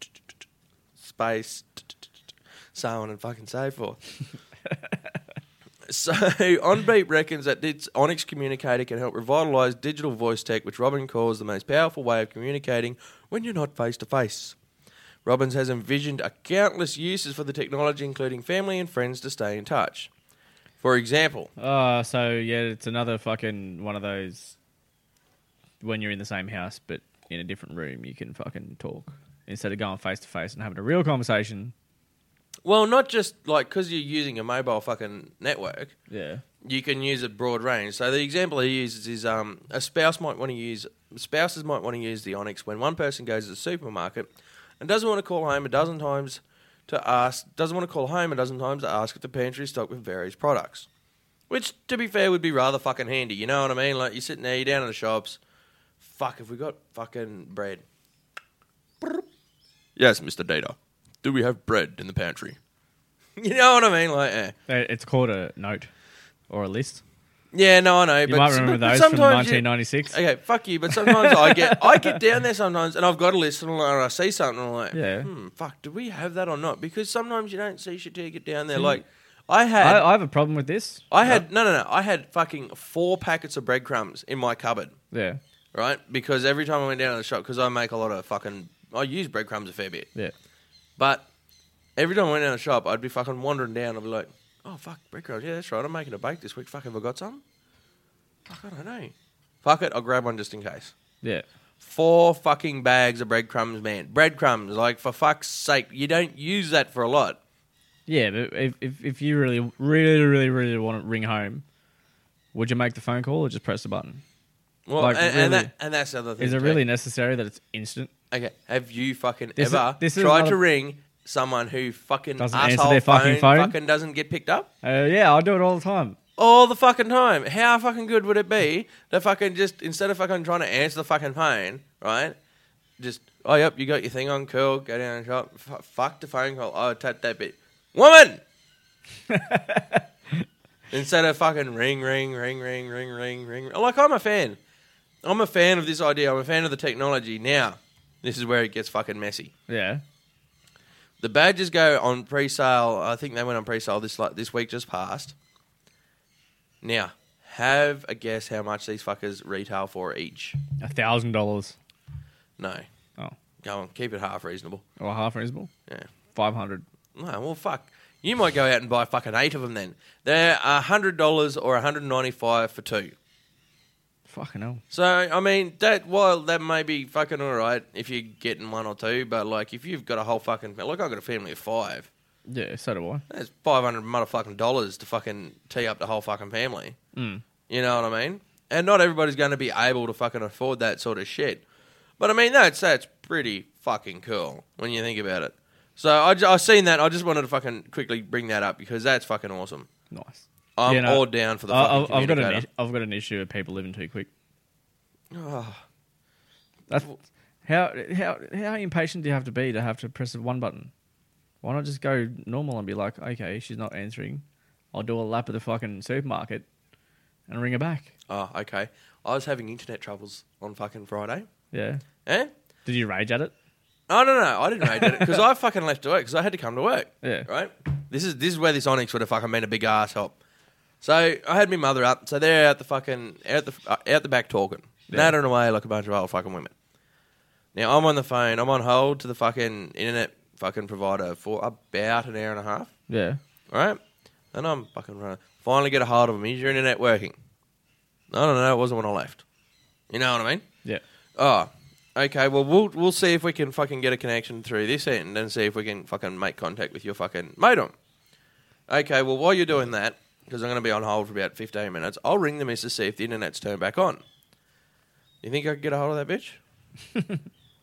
space so on and fucking so forth. So, OnBeep reckons that its Onyx communicator can help revitalise digital voice tech, which Robin calls the most powerful way of communicating when you're not face-to-face. Robbins has envisioned countless uses for the technology, including family and friends to stay in touch. For example... So, yeah, it's another fucking one of those when you're in the same house, but in a different room, you can fucking talk. Instead of going face-to-face and having a real conversation... Well, not just, like, because you're using a mobile fucking network. Yeah. You can use a broad range. So the example he uses is spouses might want to use the Onyx when one person goes to the supermarket and doesn't want to call home a dozen times to ask if the pantry is stocked with various products. Which, to be fair, would be rather fucking handy. You know what I mean? Like, you're sitting there, you're down in the shops. Fuck, have we got fucking bread? Yes, Mr. Data. Do we have bread in the pantry? You know what I mean? Like, It's called a note or a list. Yeah, no, I know. You might remember those from 1996. Okay, fuck you. But sometimes I get down there sometimes, and I've got a list, and I see something, and I'm like, Yeah. Fuck, do we have that or not? Because sometimes you don't see shit till you get down there. See, Like, I have a problem with this. I had fucking 4 packets of breadcrumbs in my cupboard, Yeah. right? Because every time I went down to the shop, because I make a lot of I use breadcrumbs a fair bit. Yeah. But every time I went down the shop, I'd be fucking wandering down. I'd be like, oh, fuck, breadcrumbs. Yeah, that's right. I'm making a bake this week. Fuck, have I got some? Fuck, I don't know. Fuck it, I'll grab one just in case. Yeah. 4 fucking bags of breadcrumbs, man. Breadcrumbs, like, for fuck's sake. You don't use that for a lot. Yeah, but if you really want to ring home, would you make the phone call or just press the button? Well, Like, and really, that's the other thing. is it too. really necessary that it's instant? Okay, have you fucking This is tried another- to ring someone who fucking Doesn't answer asshole their fucking phone? fucking doesn't get picked up? Yeah, I do it all the time. All the fucking time. How fucking good would it be to fucking just, instead of fucking trying to answer the fucking phone, right? Just, oh, yep, you got your thing on, cool, go down and shop. Fuck the phone call. Oh, tap that bit. Woman! Instead of fucking ring. Like, I'm a fan. I'm a fan of this idea. I'm a fan of the technology. Now, this is where it gets fucking messy. Yeah. The badges go on pre-sale. I think they went on pre-sale this week just passed. Now, have a guess how much these fuckers retail for each. $1,000 No. Oh. Go on, keep it half reasonable. or half reasonable. Yeah. 500. Oh, well, fuck. You might go out and buy fucking 8 of them then. They're $100 or $195 for 2. Fucking hell. So, I mean, that may be fucking all right if you're getting 1 or 2, but, like, if you've got a whole fucking... Like, I've got a family of 5. Yeah, so do I. That's $500 motherfucking dollars to fucking tee up the whole fucking family. Mm. You know what I mean? And not everybody's going to be able to fucking afford that sort of shit. But, I mean, that's pretty fucking cool when you think about it. So, I've seen that. I just wanted to fucking quickly bring that up because that's fucking awesome. Nice. I'm all down for the fucking communicator. I've got an issue with people living too quick. Oh. That's, how impatient do you have to press one button? Why not just go normal and be like, okay, she's not answering. I'll do a lap of the fucking supermarket and ring her back. Oh, okay. I was having internet troubles on fucking Friday. Yeah. Eh? Did you rage at it? Oh, no. I didn't rage at it because I fucking left to work because I had to come to work. Yeah. Right? This is where this Onyx would have fucking been a big ass help. So I had my mother up. So they're out the back talking, nattering away like a bunch of old fucking women. Now I'm on the phone. I'm on hold to the fucking internet fucking provider for about an hour and a half. Yeah. Right? And I'm fucking running. Finally get a hold of him. Is your internet working? No, it wasn't when I left. You know what I mean? Yeah. Oh, okay. Well, we'll see if we can fucking get a connection through this end and see if we can fucking make contact with your fucking modem. Okay. Well, while you're doing that, because I'm going to be on hold for about 15 minutes, I'll ring the missus to see if the internet's turned back on. You think I could get a hold of that bitch?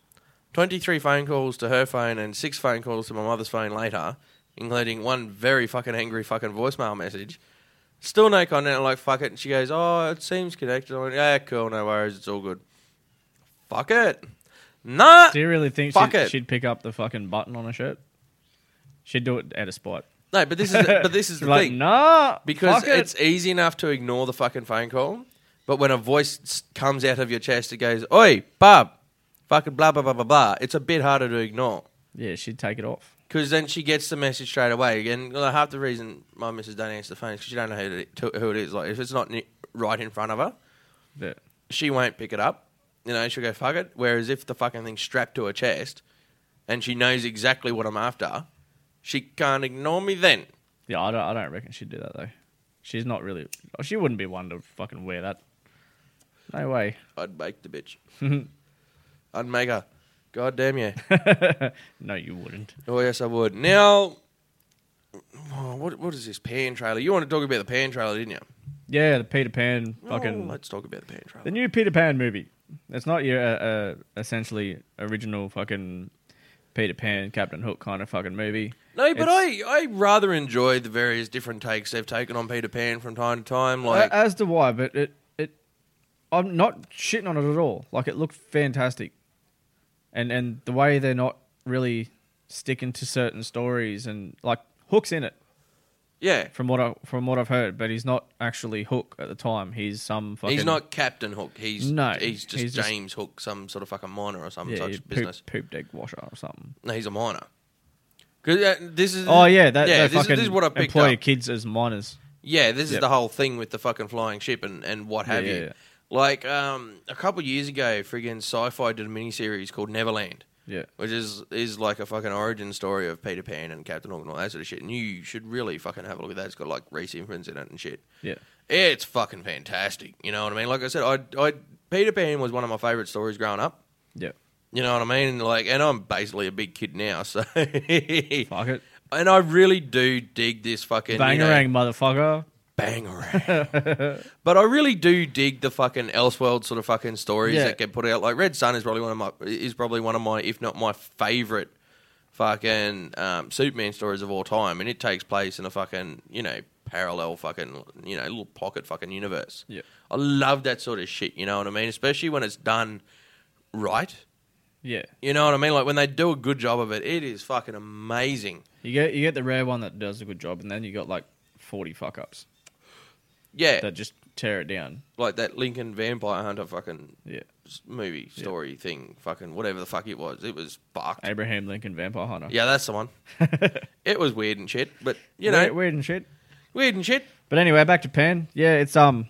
23 phone calls to her phone and 6 phone calls to my mother's phone later, including one very fucking angry fucking voicemail message. Still no contact. I'm like, fuck it. And she goes, oh, it seems connected. I went, yeah, cool, no worries, it's all good. Fuck it. Nah. Do you really think she'd pick up the fucking button on a shirt? She'd do it out of spite. No, but this is the like, thing. Nah, because it's easy enough to ignore the fucking phone call, but when a voice comes out of your chest, it goes, oi, bub, fucking blah, blah, blah, blah, blah. It's a bit harder to ignore. Yeah, she'd take it off. Because then she gets the message straight away. And half the reason my missus don't answer the phone is because she don't know who it is. Like, if it's not right in front of her, yeah, she won't pick it up. You know, she'll go, fuck it. Whereas if the fucking thing's strapped to her chest and she knows exactly what I'm after, she can't ignore me then. Yeah, I don't reckon she'd do that, though. She's not really... She wouldn't be one to fucking wear that. No way. I'd make the bitch. I'd make her. God damn you. No, you wouldn't. Oh, yes, I would. Now, what is this Pan trailer? You want to talk about the Pan trailer, didn't you? Yeah, the Peter Pan fucking... let's talk about the Pan trailer. The new Peter Pan movie. It's not your essentially original fucking Peter Pan, Captain Hook kind of fucking movie. No, but I rather enjoy the various different takes they've taken on Peter Pan from time to time. Like, as do I, but it I'm not shitting on it at all. Like, it looked fantastic. And the way they're not really sticking to certain stories and, like, Hook's in it. Yeah. From what I've heard, but he's not actually Hook at the time. He's some fucking... He's not Captain Hook. He's just James Hook, some sort of fucking miner or some such business. Poop deck washer or something. No, he's a miner. This is... Oh, yeah. This is what I picked employ up. Kids as miners. Yeah, this is the whole thing with the fucking flying ship and what have you. Yeah. Like, a couple of years ago, friggin' Sci-Fi did a miniseries called Neverland. Yeah. Which is like a fucking origin story of Peter Pan and Captain Hook and all that sort of shit. And you should really fucking have a look at that. It's got like Reese Ifans in it and shit. Yeah. It's fucking fantastic. You know what I mean? Like I said, Peter Pan was one of my favourite stories growing up. Yeah. You know what I mean? Like, and I'm basically a big kid now, so... Fuck it. And I really do dig this fucking... Bangarang, motherfucker. Bangarang. But I really do dig the fucking Elseworld sort of fucking stories that get put out. Like Red Sun is probably one of my, if not my favourite fucking Superman stories of all time, and it takes place in a fucking parallel fucking little pocket fucking universe. Yeah, I love that sort of shit. You know what I mean? Especially when it's done right. Yeah, you know what I mean. Like when they do a good job of it, it is fucking amazing. You get the rare one that does a good job, and then you got like 40 fuck ups. Yeah. That just tear it down. Like that Lincoln Vampire Hunter fucking yeah. movie story thing. Fucking whatever the fuck it was. It was fucked. Abraham Lincoln Vampire Hunter. Yeah, that's the one. It was weird and shit, but you know. Weird and shit. Weird and shit. But anyway, back to Pan. Yeah, it's I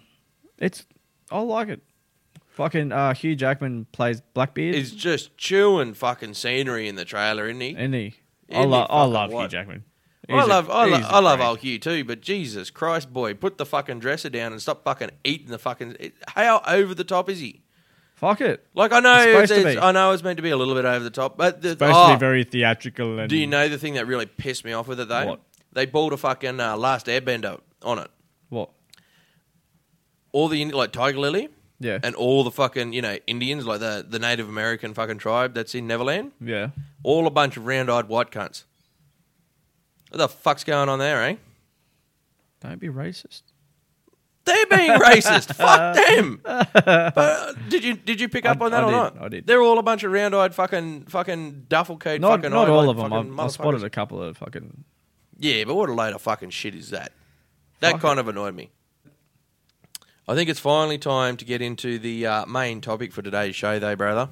like it. Fucking Hugh Jackman plays Blackbeard. He's just chewing fucking scenery in the trailer, isn't he? Isn't he? I love Hugh Jackman. I love old Hugh too, but Jesus Christ, boy, put the fucking dresser down and stop fucking eating the fucking. How over the top is he? Fuck it. Like I know, I know it's meant to be a little bit over the top, but it's supposed to be very theatrical. And do you know the thing that really pissed me off with it though? What? They pulled a fucking Last Airbender on it. What? All the like Tiger Lily, yeah, and all the fucking Indians, like the Native American fucking tribe that's in Neverland, yeah, all a bunch of round-eyed white cunts. What the fuck's going on there, eh? Don't be racist. They're being racist. Fuck them. But did you pick up on that or not? I did. They're all a bunch of round-eyed fucking duffel coat. Not fucking all of them. I spotted a couple of fucking. Yeah, but what a load of fucking shit is that? That kind of annoyed me. I think it's finally time to get into the main topic for today's show, though, brother.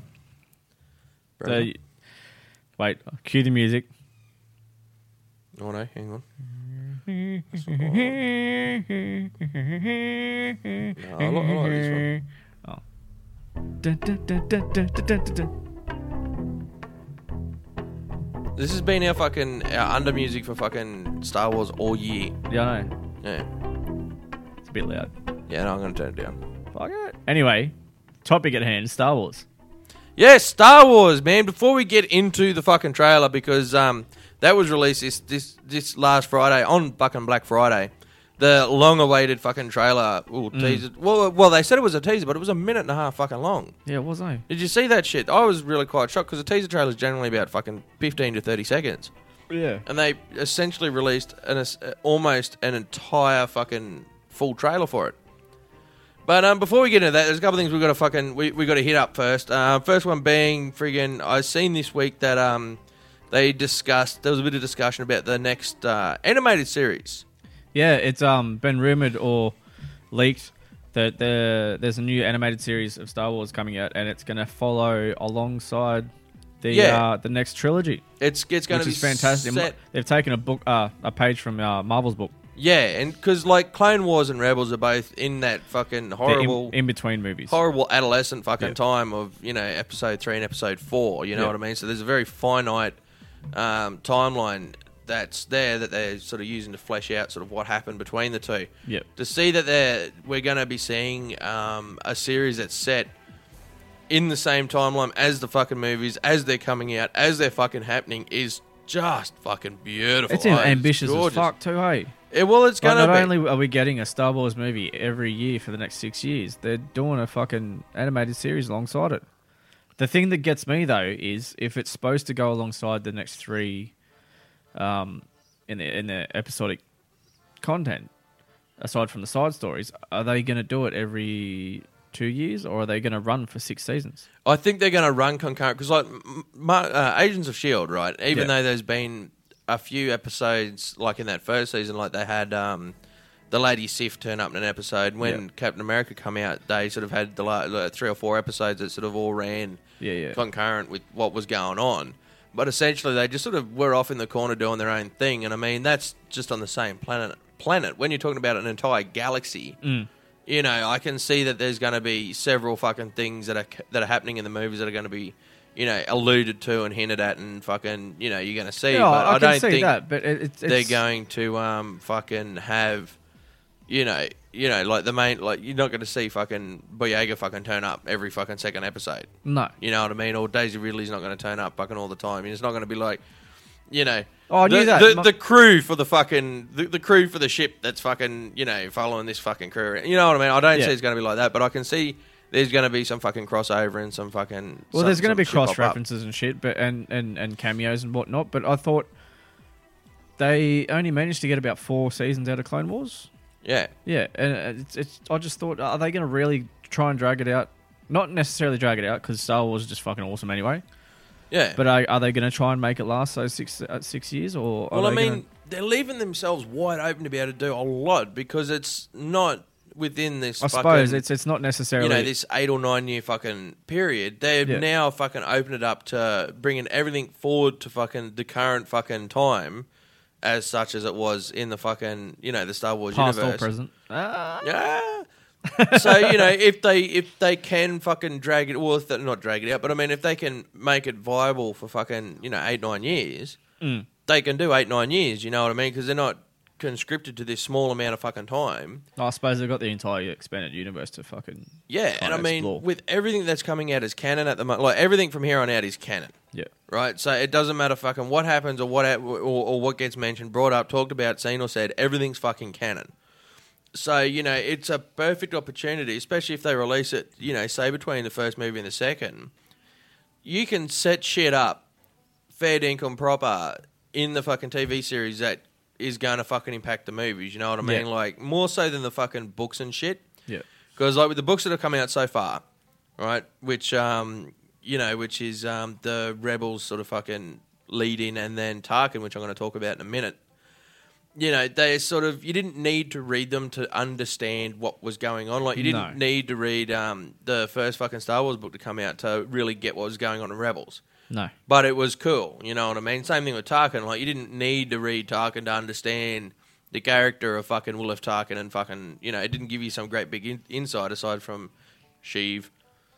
Wait, cue the music. Oh no, hang on. No, I like this one. Oh. Dun, dun, dun, dun, dun, dun, dun, dun. This has been our under music for fucking Star Wars all year. Yeah, I know. Yeah. It's a bit loud. Yeah, no, I'm going to turn it down. Fuck it. Anyway, topic at hand, Star Wars. Yes, Star Wars, man. Before we get into the fucking trailer, because that was released this last Friday, on fucking Black Friday. The long-awaited fucking trailer, teaser. Well, they said it was a teaser, but it was 1.5 minutes fucking long. Yeah, it was, eh? Did you see that shit? I was really quite shocked, because a teaser trailer is generally about fucking 15 to 30 seconds. Yeah. And they essentially released almost an entire fucking full trailer for it. But before we get into that, there's a couple of things we got to hit up first. First one being friggin', I seen this week that there was a bit of discussion about the next animated series. Yeah, it's been rumored or leaked that there's a new animated series of Star Wars coming out, and it's going to follow alongside the next trilogy. It's going to be fantastic. Set. They've taken a page from Marvel's book. Yeah, and because like Clone Wars and Rebels are both in that fucking horrible in between movies, horrible adolescent fucking time of episode 3 and episode 4. You know what I mean? So there's a very finite timeline that's there that they're sort of using to flesh out sort of what happened between the two. Yep. To see that we're going to be seeing a series that's set in the same timeline as the fucking movies, as they're coming out, as they're fucking happening, is just fucking beautiful. It's ambitious as fuck too, hey? Well, it's going to be. Not only are we getting a Star Wars movie every year for the next 6 years, they're doing a fucking animated series alongside it. The thing that gets me, though, is if it's supposed to go alongside the next 3 in the episodic content, aside from the side stories, are they going to do it every 2 years, or are they going to run for 6 seasons? I think they're going to run concurrent, because like Agents of S.H.I.E.L.D., right? Even though there's been a few episodes, like in that first season, like they had the Lady Sif turn up in an episode. When Captain America come out, they sort of had the 3 or 4 episodes that sort of all ran concurrent with what was going on. But essentially, they just sort of were off in the corner doing their own thing. And I mean, that's just on the same planet. When you're talking about an entire galaxy, I can see that there's going to be several fucking things that are happening in the movies that are going to be, alluded to and hinted at, and fucking, you're going to see. Yeah, but I don't see think that, but they're going to fucking have, like the main, like you're not going to see fucking Boyega fucking turn up every fucking second episode. No, you know what I mean. Or Daisy Ridley's not going to turn up fucking all the time. It's not going to be like, Oh, I knew that. The crew for the fucking the crew for the ship that's fucking following this fucking crew. You know what I mean? I don't see it's going to be like that, but I can see there's going to be some fucking crossover and some fucking. Well, there's going to be cross references and shit, but and cameos and whatnot. But I thought they only managed to get about 4 seasons out of Clone Wars. Yeah, yeah, and it's. I just thought, are they going to really try and drag it out? Not necessarily drag it out, because Star Wars is just fucking awesome anyway. Yeah, but are they going to try and make it last those 6 years, or? Well, they're leaving themselves wide open to be able to do a lot, because it's not within this. I suppose it's not necessarily this 8 or 9 year fucking period. They've now fucking opened it up to bringing everything forward to fucking the current fucking time, as such as it was in the fucking the Star Wars past universe. Past or present. Yeah. So if they can fucking drag it, not drag it out, but I mean if they can make it viable for fucking 8-9 years, they can do 8-9 years. You know what I mean? Because they're not conscripted to this small amount of fucking time. I suppose they've got the entire expanded universe to fucking and I mean, explore. with everything that's coming out as canon at the moment, like everything from here on out is canon. Yeah. Right? So it doesn't matter fucking what happens or what gets mentioned, brought up, talked about, seen or said, everything's fucking canon. So, you know, it's a perfect opportunity, especially if they release it, you know, say between the first movie and the second. You can set shit up fair dinkum proper in the fucking TV series that is going to fucking impact the movies, you know what I mean? Yeah. Like, more so than the fucking books and shit. Yeah. Because, like, with the books that have come out so far, right, which, you know, which is the Rebels sort of fucking lead-in and then Tarkin, which I'm going to talk about in a minute, you know, they sort of, you didn't need to read them to understand what was going on. Like, you didn't need to read the first fucking Star Wars book to come out to really get what was going on in Rebels. No. But it was cool, you know what I mean? Same thing with Tarkin. Like, you didn't need to read Tarkin to understand the character of fucking Wilf Tarkin and fucking, you know, it didn't give you some great big insight aside from Sheev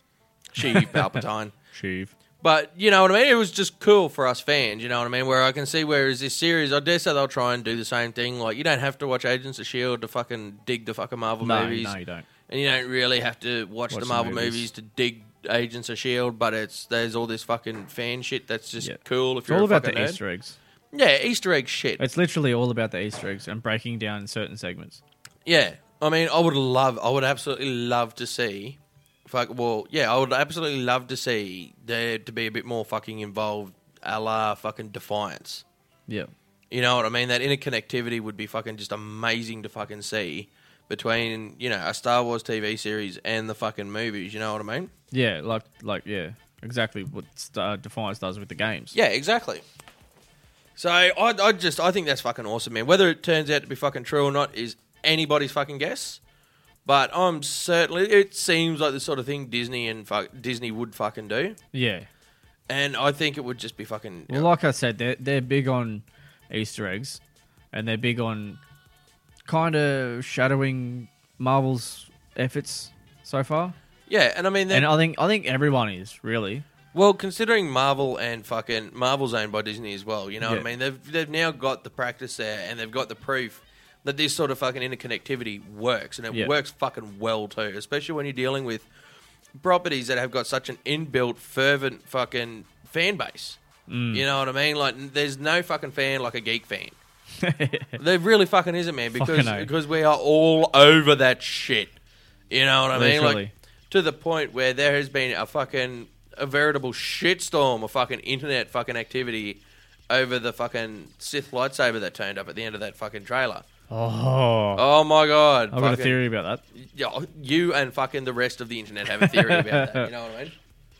Palpatine. Sheev. But, you know what I mean? It was just cool for us fans, you know what I mean? Where I can see, whereas this series, I dare say they'll try and do the same thing. Like, you don't have to watch Agents of S.H.I.E.L.D. to fucking dig the fucking Marvel movies. No, you don't. And you don't really have to watch the Marvel movies to dig Agents of S.H.I.E.L.D., but there's all this fucking fan shit that's just cool if it's you're all a about fucking the nerd. Easter eggs. Yeah, Easter egg shit. It's literally all about the Easter eggs and breaking down certain segments. Yeah. I mean, I would absolutely love to see... I would absolutely love to see there to be a bit more fucking involved a la fucking Defiance. Yeah. You know what I mean? That interconnectivity would be fucking just amazing to fucking see between, you know, a Star Wars TV series and the fucking movies. You know what I mean? Yeah, yeah, exactly what Defiance does with the games. Yeah, exactly. So I think that's fucking awesome, man. Whether it turns out to be fucking true or not is anybody's fucking guess. But it seems like the sort of thing Disney would fucking do. Yeah. And I think it would just be fucking... Well, like I said, they're big on Easter eggs, and they're big on kind of shadowing Marvel's efforts so far. Yeah, and I mean... And I think everyone is, really. Well, considering Marvel and fucking... Marvel's owned by Disney as well, you know what I mean? They've now got the practice there, and they've got the proof that this sort of fucking interconnectivity works, and it works fucking well too, especially when you're dealing with properties that have got such an inbuilt, fervent fucking fan base. You know what I mean? Like, there's no fucking fan like a geek fan. There really fucking isn't, man, because we are all over that shit. You know what I mean? Like, to the point where there has been a veritable shitstorm of fucking internet fucking activity over the fucking Sith lightsaber that turned up at the end of that fucking trailer. Oh my god! I've got a theory about that. Yeah, you and fucking the rest of the internet have a theory about that. You know what I mean?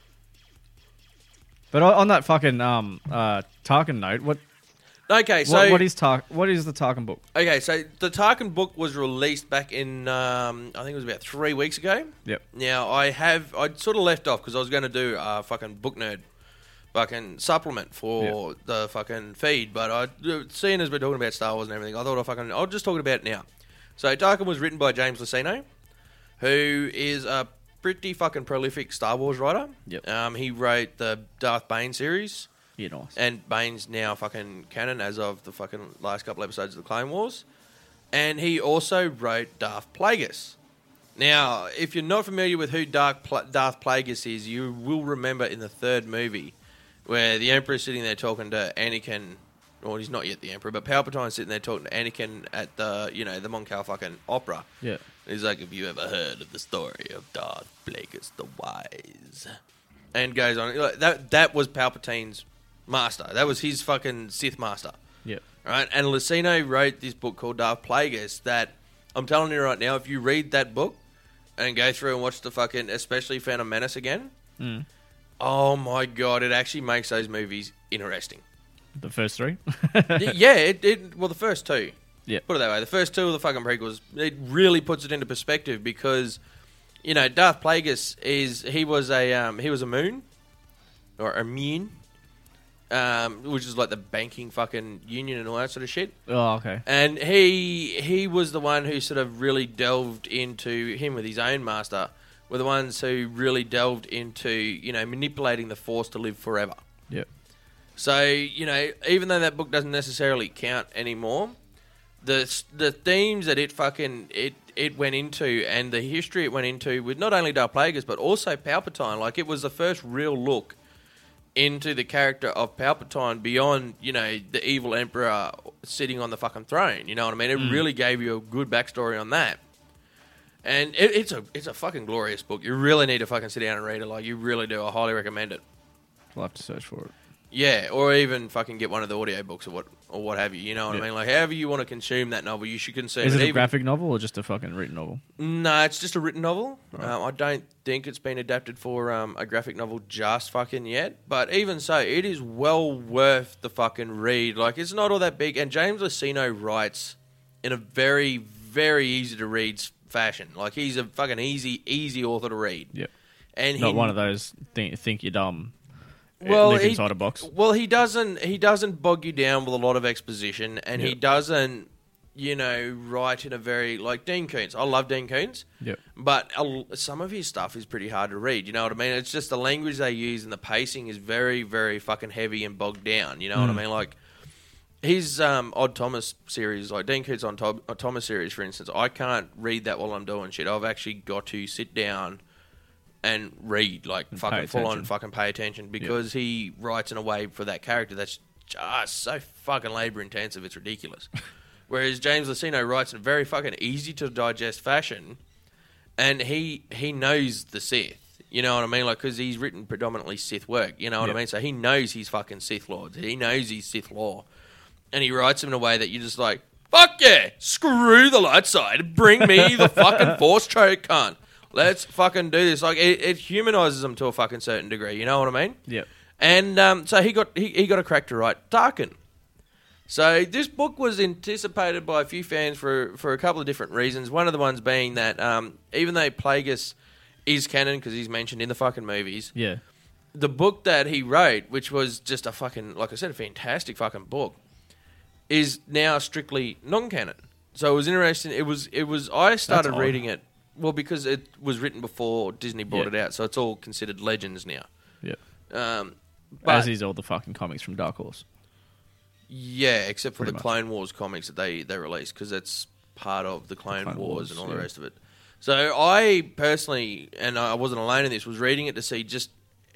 But on that fucking Tarkin note, what is the Tarkin book? Okay, so the Tarkin book was released back in I think it was about 3 weeks ago. Yep. Now I'd sort of left off because I was going to do a fucking book nerd fucking supplement for the fucking feed, but seeing as we're talking about Star Wars and everything, I thought I'll just talk about it now. So Tarkin was written by James Luceno, who is a pretty fucking prolific Star Wars writer. Yep. He wrote the Darth Bane series. Yeah, nice. And Bane's now fucking canon as of the fucking last couple episodes of the Clone Wars. And he also wrote Darth Plagueis. Now, if you're not familiar with who Darth Plagueis is, you will remember in the third movie where the Emperor's sitting there talking to Anakin, well, he's not yet the Emperor, but Palpatine's sitting there talking to Anakin at the, you know, the Mon Cal fucking opera. Yeah. He's like, have you ever heard of the story of Darth Plagueis the Wise? And goes on. That was Palpatine's master. That was his fucking Sith master. Yeah. Right? And Luceno wrote this book called Darth Plagueis that, I'm telling you right now, if you read that book and go through and watch the fucking, especially Phantom Menace again, oh my god, it actually makes those movies interesting. The first three? Yeah, well, the first two. Yeah. Put it that way. The first two of the fucking prequels, it really puts it into perspective because, you know, Darth Plagueis he was a moon, or a moon, which is like the banking fucking union and all that sort of shit. Oh, okay. And he was the one who sort of really delved into, him with his own master, were the ones who really delved into, you know, manipulating the Force to live forever. Yep. So, even though that book doesn't necessarily count anymore, the themes that it went into and the history it went into with not only Darth Plagueis but also Palpatine, like it was the first real look into the character of Palpatine beyond, the evil Emperor sitting on the fucking throne. You know what I mean? It really gave you a good backstory on that. And it's a fucking glorious book. You really need to fucking sit down and read it. Like, you really do. I highly recommend it. I'll have to search for it. Yeah, or even fucking get one of the audio books or what have you. You know what I mean? Like, however you want to consume that novel, you should consume it. Is it a graphic novel or just a fucking written novel? No, it's just a written novel. Right. I don't think it's been adapted for a graphic novel just fucking yet. But even so, it is well worth the fucking read. Like, it's not all that big. And James Luceno writes in a very, very easy to read fashion. Like, he's a fucking easy author to read. Yep. And not one of those think you're dumb. Well, live inside a box. Well, he doesn't bog you down with a lot of exposition, and he doesn't, write in a very, like Dean Koontz. I love Dean Koontz, but some of his stuff is pretty hard to read. You know what I mean? It's just the language they use and the pacing is very, very fucking heavy and bogged down. You know what I mean? Like his Odd Thomas series, like Dean Koontz' Odd Thomas series, for instance. I can't read that while I'm doing shit. I've actually got to sit down and read, like, and fucking full on fucking pay attention, because he writes in a way for that character that's just so fucking labour intensive, it's ridiculous. Whereas James Luceno writes in a very fucking easy to digest fashion, and he knows the Sith. You know what I mean? Like, because he's written predominantly Sith work. You know what I mean? So he knows his fucking Sith Lords. He knows his Sith lore, and he writes them in a way that you're just like, fuck yeah, screw the light side, bring me the fucking Force choke, cunt. Let's fucking do this. Like, it humanises them to a fucking certain degree. You know what I mean? Yep. And so he got a crack to write Tarkin. So this book was anticipated by a few fans for a couple of different reasons. One of the ones being that even though Plagueis is canon because he's mentioned in the fucking movies, the book that he wrote, which was just a fucking, like I said, a fantastic fucking book, is now strictly non-canon. So it was interesting. It was. I started reading it. Well, because it was written before Disney brought it out, so it's all considered legends now. Yeah. As is all the fucking comics from Dark Horse. Yeah, except for the Clone Wars comics that they released, because that's part of the Clone Wars and all the rest of it. So I personally, and I wasn't alone in this, was reading it to see just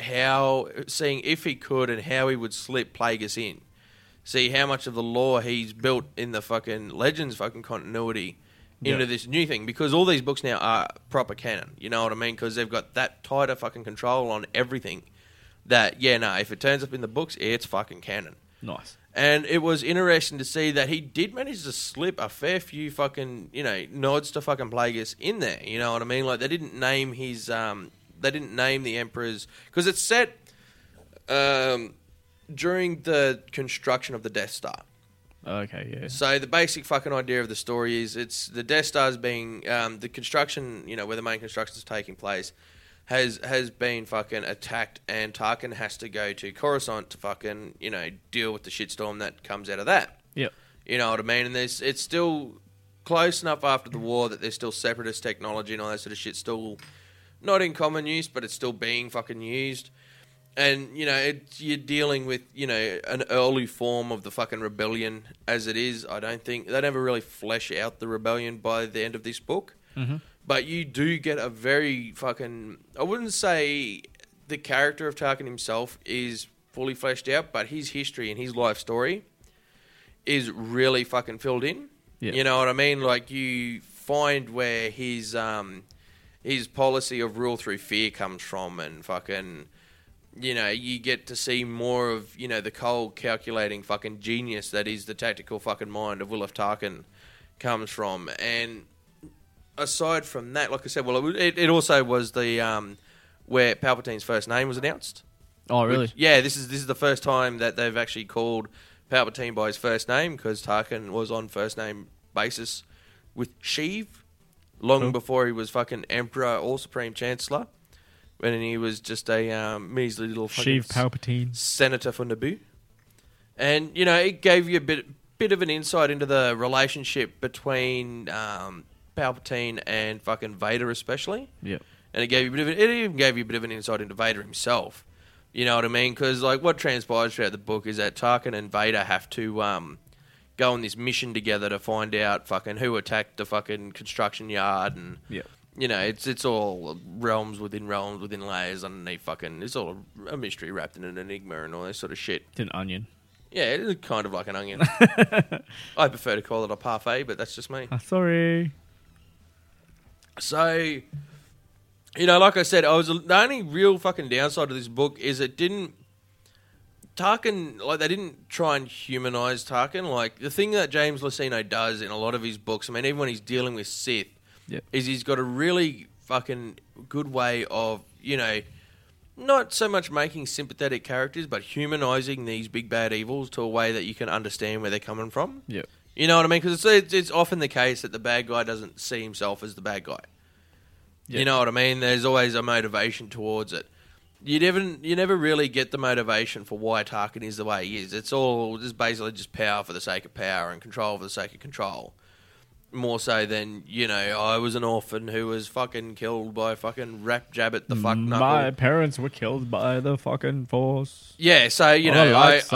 seeing if he could and how he would slip Plagueis in. See how much of the lore he's built in the fucking Legends fucking continuity into this new thing, because all these books now are proper canon. You know what I mean? Because they've got that tighter fucking control on everything that, if it turns up in the books, it's fucking canon. Nice. And it was interesting to see that he did manage to slip a fair few fucking, nods to fucking Plagueis in there. You know what I mean? Like, they didn't name his, they didn't name the Emperor's, because it's set during the construction of the Death Star. Okay, yeah. So the basic fucking idea of the story is it's the Death Star's being the construction, where the main construction is taking place, has been fucking attacked, and Tarkin has to go to Coruscant to fucking deal with the shitstorm that comes out of that. Yep. You know what I mean? And it's still close enough after the war that there's still separatist technology and all that sort of shit still not in common use, but it's still being fucking used. And, you're dealing with, an early form of the fucking rebellion as it is. I don't think... They never really flesh out the rebellion by the end of this book. Mm-hmm. But you do get a very fucking... I wouldn't say the character of Tarkin himself is fully fleshed out, but his history and his life story is really fucking filled in. Yeah. You know what I mean? Like, you find where his policy of rule through fear comes from, and fucking... you get to see more of, the cold, calculating fucking genius that is the tactical fucking mind of Wilf Tarkin comes from. And aside from that, like I said, well, it also was the where Palpatine's first name was announced. Oh, really? Which, yeah, this is the first time that they've actually called Palpatine by his first name, because Tarkin was on first name basis with Sheev long before he was fucking Emperor or Supreme Chancellor. When he was just a measly little Sheev Palpatine senator for Naboo. And, it gave you a bit of an insight into the relationship between Palpatine and fucking Vader especially. Yep. And it even gave you a bit of an insight into Vader himself. You know what I mean? Because like what transpires throughout the book is that Tarkin and Vader have to go on this mission together to find out fucking who attacked the fucking construction yard, and you know it's all realms within layers underneath. Fucking it's all a mystery wrapped in an enigma and all that sort of shit. It's an onion. Yeah, it is kind of like an onion. I prefer to call it a parfait, but that's just me. Sorry. So, you know, like I said, the only real fucking downside of this book is it didn't... Tarkin, like, they didn't try and humanize Tarkin. Like, the thing that James Luceno does in a lot of his books, I mean, even when he's dealing with Sith, is he's got a really fucking good way of, you know... Not so much making sympathetic characters, but humanizing these big bad evils to a way that you can understand where they're coming from. Yeah. You know what I mean? Because it's often the case that the bad guy doesn't see himself as the bad guy. Yep. You know what I mean? There's always a motivation towards it. You never really get the motivation for why Tarkin is the way he is. It's all just basically just power for the sake of power and control for the sake of control. More so than, you know, I was an orphan who was fucking killed by fucking Rap Jabbit the fuck knuckle. My parents were killed by the fucking Force. Yeah, so, you know,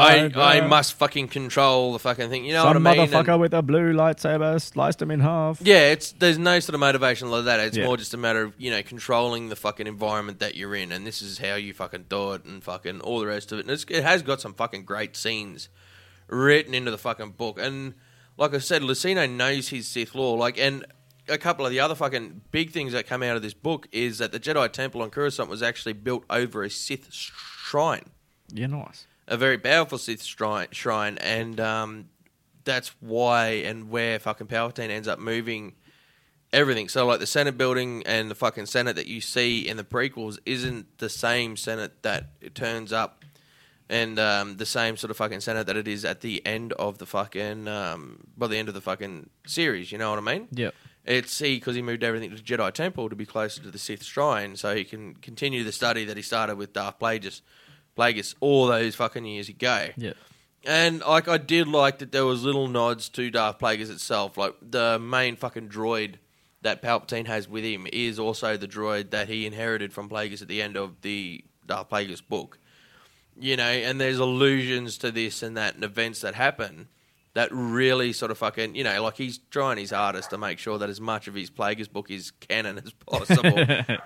I must fucking control the fucking thing. You know what I mean? Some motherfucker with a blue lightsaber sliced him in half. Yeah, there's no sort of motivation like that. It's more just a matter of, you know, controlling the fucking environment that you're in, and this is how you fucking do it, and fucking all the rest of it. And it has got some fucking great scenes written into the fucking book, and... Like I said, Luceno knows his Sith lore. Like, and a couple of the other fucking big things that come out of this book is that the Jedi Temple on Coruscant was actually built over a Sith shrine. Yeah, nice. A very powerful Sith shrine, and that's why and where fucking Palpatine ends up moving everything. So, like, the Senate building and the fucking Senate that you see in the prequels isn't the same Senate that it turns up. And the same sort of fucking Senate that it is at the end of the fucking... by the end of the fucking series, you know what I mean? Yep. It's because he moved everything to the Jedi Temple to be closer to the Sith Shrine, so he can continue the study that he started with Darth Plagueis all those fucking years ago. Yeah. And, like, I did like that there was little nods to Darth Plagueis itself. Like, the main fucking droid that Palpatine has with him is also the droid that he inherited from Plagueis at the end of the Darth Plagueis book. You know, and there's allusions to this and that and events that happen that really sort of fucking, you know, like he's trying his hardest to make sure that as much of his Plagueis book is canon as possible.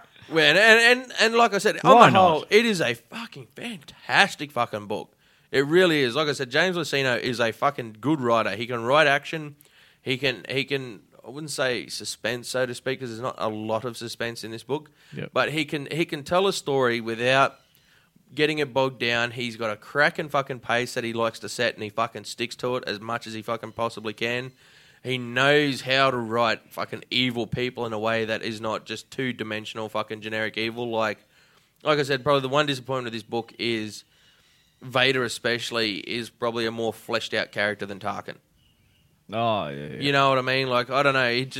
and like I said, on the whole, it is a fucking fantastic fucking book. It really is. Like I said, James Luceno is a fucking good writer. He can write action. He can. I wouldn't say suspense, so to speak, because there's not a lot of suspense in this book. Yep. But he can tell a story without getting it bogged down. He's got a cracking fucking pace that he likes to set, and he fucking sticks to it as much as he fucking possibly can. He knows how to write fucking evil people in a way that is not just two-dimensional fucking generic evil. Like I said, probably the one disappointment of this book is Vader especially is probably a more fleshed out character than Tarkin. Oh, yeah. You know what I mean? Like, I don't know, he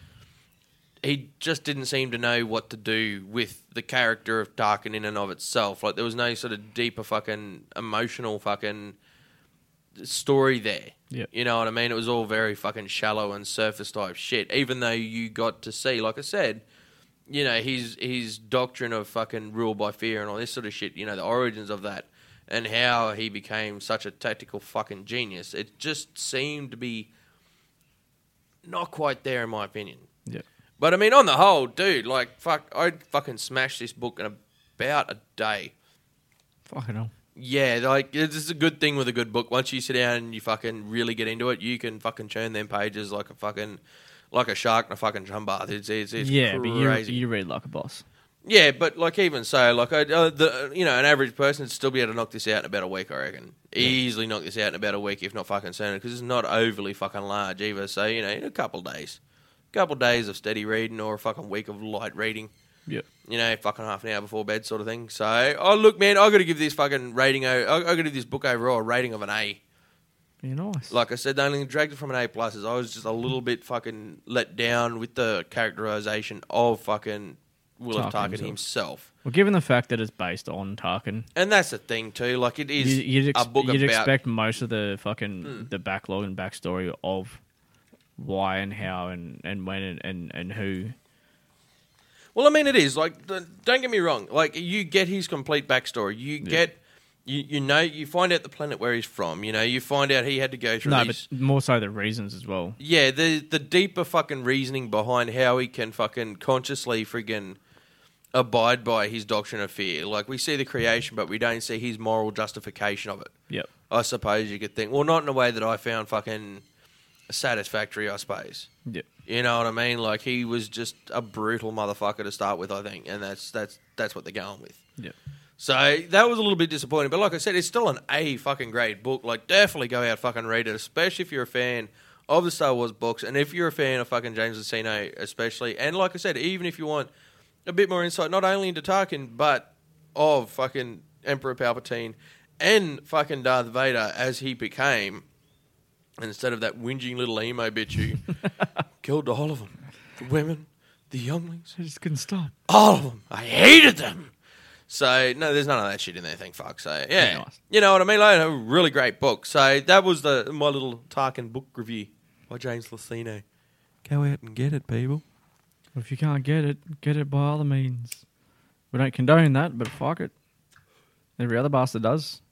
just didn't seem to know what to do with the character of Tarkin in and of itself. Like, there was no sort of deeper fucking emotional fucking story there. Yep. You know what I mean? It was all very fucking shallow and surface type shit, even though you got to see, like I said, you know, his doctrine of fucking rule by fear and all this sort of shit, you know, the origins of that and how he became such a tactical fucking genius. It just seemed to be not quite there in my opinion. Yeah. But I mean, on the whole, dude, like, fuck, I'd fucking smash this book in about a day. Fucking hell. Yeah, like, it's a good thing with a good book. Once you sit down and you fucking really get into it, you can fucking churn them pages like a shark in a fucking chum bath. It's yeah, crazy. but you read like a boss. Yeah, but like even so, like an average person would still be able to knock this out in about a week, I reckon. Yeah. Easily knock this out in about a week, if not fucking sooner, because it's not overly fucking large either. So, you know, in a couple of days of steady reading or a fucking week of light reading. Yeah. You know, fucking half an hour before bed sort of thing. So, oh, look, man, I got to give this fucking rating, I got to give this book overall a rating of an A. Yeah, nice. Like I said, the only thing dragged it from an A+ is I was just a little bit fucking let down with the characterization of fucking William Tarkin himself. Well, given the fact that it's based on Tarkin. And that's the thing, too. Like, it is a book about... You'd expect most of the fucking the backlog and backstory of why and how and when and who... Well, I mean, it is. Like, don't get me wrong. Like, you get his complete backstory. You find out the planet where he's from. You know, you find out he had to go through these... but more so the reasons as well. Yeah, the deeper fucking reasoning behind how he can fucking consciously friggin' abide by his doctrine of fear. Like, we see the creation, but we don't see his moral justification of it. Yep. I suppose you could think. Well, not in a way that I found fucking satisfactory, I suppose. Yep. You know what I mean? Like, he was just a brutal motherfucker to start with, I think, and that's what they're going with. Yep. So that was a little bit disappointing, but like I said, it's still an A fucking grade book. Like, definitely go out fucking read it, especially if you're a fan of the Star Wars books, and if you're a fan of fucking James Luceno, especially. And like I said, even if you want a bit more insight, not only into Tarkin, but of fucking Emperor Palpatine and fucking Darth Vader as he became, instead of that whinging little emo bitch who killed all of them, the women, the younglings. I just couldn't stop. All of them. I hated them. So, no, there's none of that shit in there, thank fuck. So, yeah. Nice. You know what I mean? Like, a really great book. So, that was my little Tarkin book review by James Luceno. Go out and get it, people. Well, if you can't get it by other means. We don't condone that, but fuck it. Every other bastard does.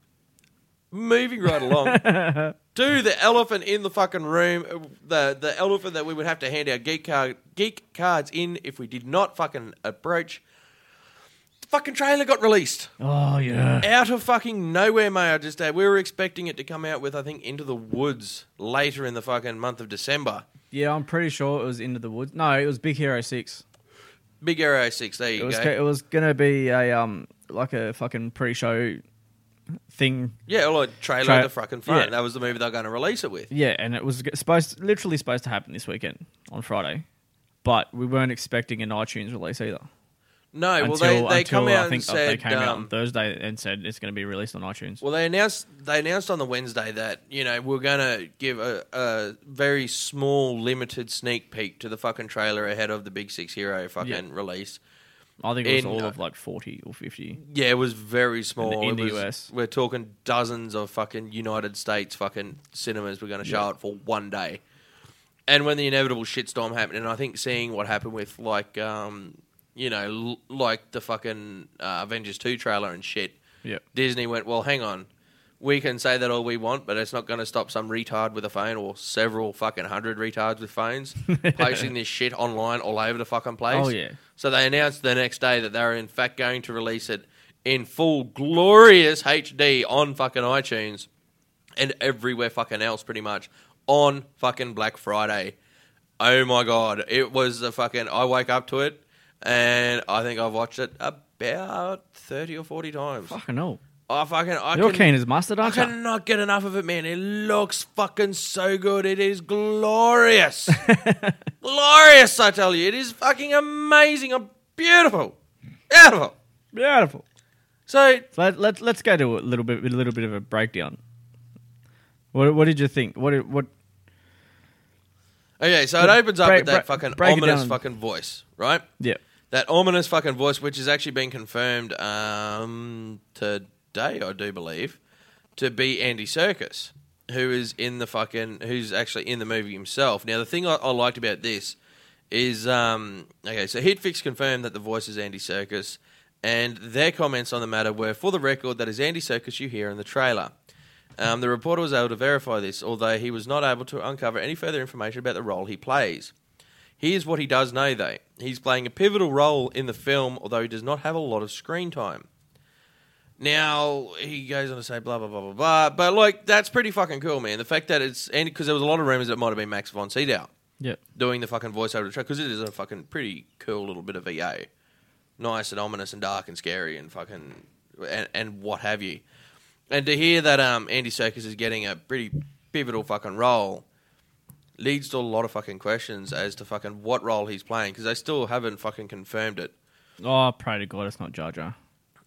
Moving right along to the elephant in the fucking room. The elephant that we would have to hand our geek cards in if we did not fucking approach. The fucking trailer got released. Oh, yeah. Out of fucking nowhere, may I just add. We were expecting it to come out with, I think, Into the Woods later in the fucking month of December. Yeah, I'm pretty sure it was Into the Woods. No, it was Big Hero 6. Big Hero 6, there you go. It was going to be like a fucking pre-show thing. Yeah, like trailer at the fucking front. Yeah. That was the movie they were going to release it with. Yeah, and it was literally supposed to happen this weekend on Friday. But we weren't expecting an iTunes release either. No, well, they come out and said... They came out on Thursday and said it's going to be released on iTunes. Well, they announced on the Wednesday that, you know, we're going to give a very small, limited sneak peek to the fucking trailer ahead of the Big Six Hero fucking release. I think it was all of like 40 or 50. Yeah, it was very small. In the US. We're talking dozens of fucking United States fucking cinemas we're going to show it for one day. And when the inevitable shitstorm happened, and I think seeing what happened with, like... you know, like the fucking Avengers 2 trailer and shit. Yep. Disney went, well, hang on. We can say that all we want, but it's not going to stop some retard with a phone or several fucking 100 retards with phones posting this shit online all over the fucking place. Oh, yeah. So they announced the next day that they were in fact going to release it in full glorious HD on fucking iTunes and everywhere fucking else pretty much on fucking Black Friday. Oh my God. It was the fucking... I woke up to it. And I think I've watched it about 30 or 40 times. Fucking hell. You're keen as mustard, aren't you? I cannot get enough of it, man. It looks fucking so good. It is glorious. Glorious, I tell you. It is fucking amazing. Beautiful. Beautiful. Beautiful. So let's go to a little bit of a breakdown. What did you think? What? Okay, so it opens up with that fucking ominous fucking voice, right? Yeah. That ominous fucking voice, which has actually been confirmed today, I do believe, to be Andy Serkis, who's actually in the movie himself. Now, the thing I liked about this is, okay, so HitFix confirmed that the voice is Andy Serkis, and their comments on the matter were, for the record, that is Andy Serkis you hear in the trailer. The reporter was able to verify this, although he was not able to uncover any further information about the role he plays. Here's what he does know, though. He's playing a pivotal role in the film, although he does not have a lot of screen time. Now, he goes on to say blah, blah, blah, blah, blah, but, like, that's pretty fucking cool, man. The fact that it's... Because there was a lot of rumours that it might have been Max von Sydow doing the fucking voiceover of the track, because it is a fucking pretty cool little bit of VA. Nice and ominous and dark and scary and fucking... and what have you. And to hear that Andy Serkis is getting a pretty pivotal fucking role leads to a lot of fucking questions as to fucking what role he's playing, because they still haven't fucking confirmed it. Oh, pray to God it's not Jar Jar.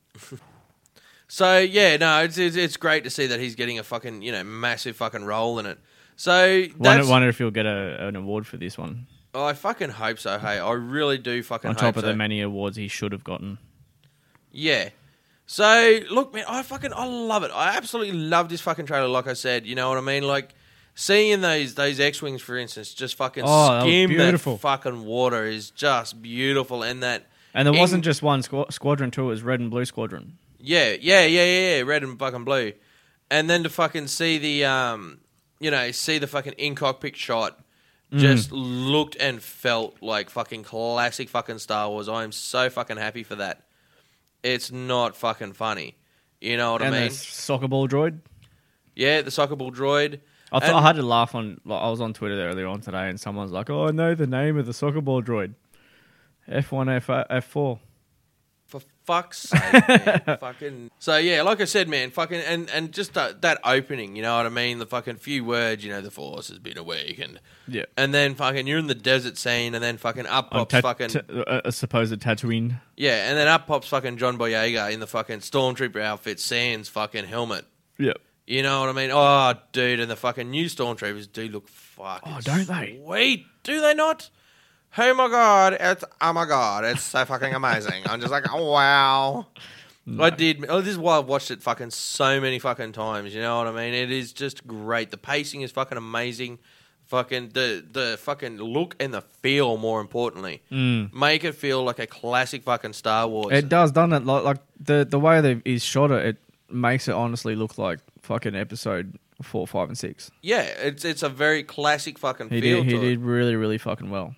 So, yeah, no, it's great to see that he's getting a fucking, you know, massive fucking role in it. So, that's... Wonder if he'll get an award for this one. Oh, I fucking hope so, hey. I really do fucking hope so. On top of the many awards he should have gotten. Yeah. So, look, man, I love it. I absolutely love this fucking trailer, like I said. You know what I mean? Like, seeing those X-wings, for instance, just fucking that was skim that beautiful. fucking water is just beautiful. And that, And there wasn't just one squadron too; it was red and blue squadron. yeah, red and fucking blue, and then to fucking see the see the fucking in cockpit shot. Just looked and felt like fucking classic fucking Star Wars. I am so fucking happy for that. It's not fucking funny. You know what I mean? And the soccer ball droid. Yeah, the soccer ball droid. I had to laugh on. I was on Twitter earlier on today, and someone's like, "Oh, I know the name of the soccer ball droid, F1, F4." For fuck's sake, man. Fucking. So yeah, like I said, man, fucking, and just that opening, you know what I mean? The fucking few words, the Force has been awakened. Yeah. And then fucking, you're in the desert scene, and then fucking up pops a supposed Tatooine. Yeah, and then up pops fucking John Boyega in the fucking Stormtrooper outfit, sans fucking helmet. Yep. You know what I mean? Oh, dude, and the fucking new Stormtroopers do look fucking don't they? sweet. Do they not? Oh my god, it's so fucking amazing. I'm just like, oh wow. No. I did. Oh, this is why I've watched it fucking so many fucking times. You know what I mean? It is just great. The pacing is fucking amazing. Fucking the fucking look and the feel, more importantly, make it feel like a classic fucking Star Wars. It does, doesn't it? Like the way he's shot it, it makes it honestly look like fucking episode 4, 5, and 6. Yeah, it's a very classic fucking feel. He did really, really fucking well.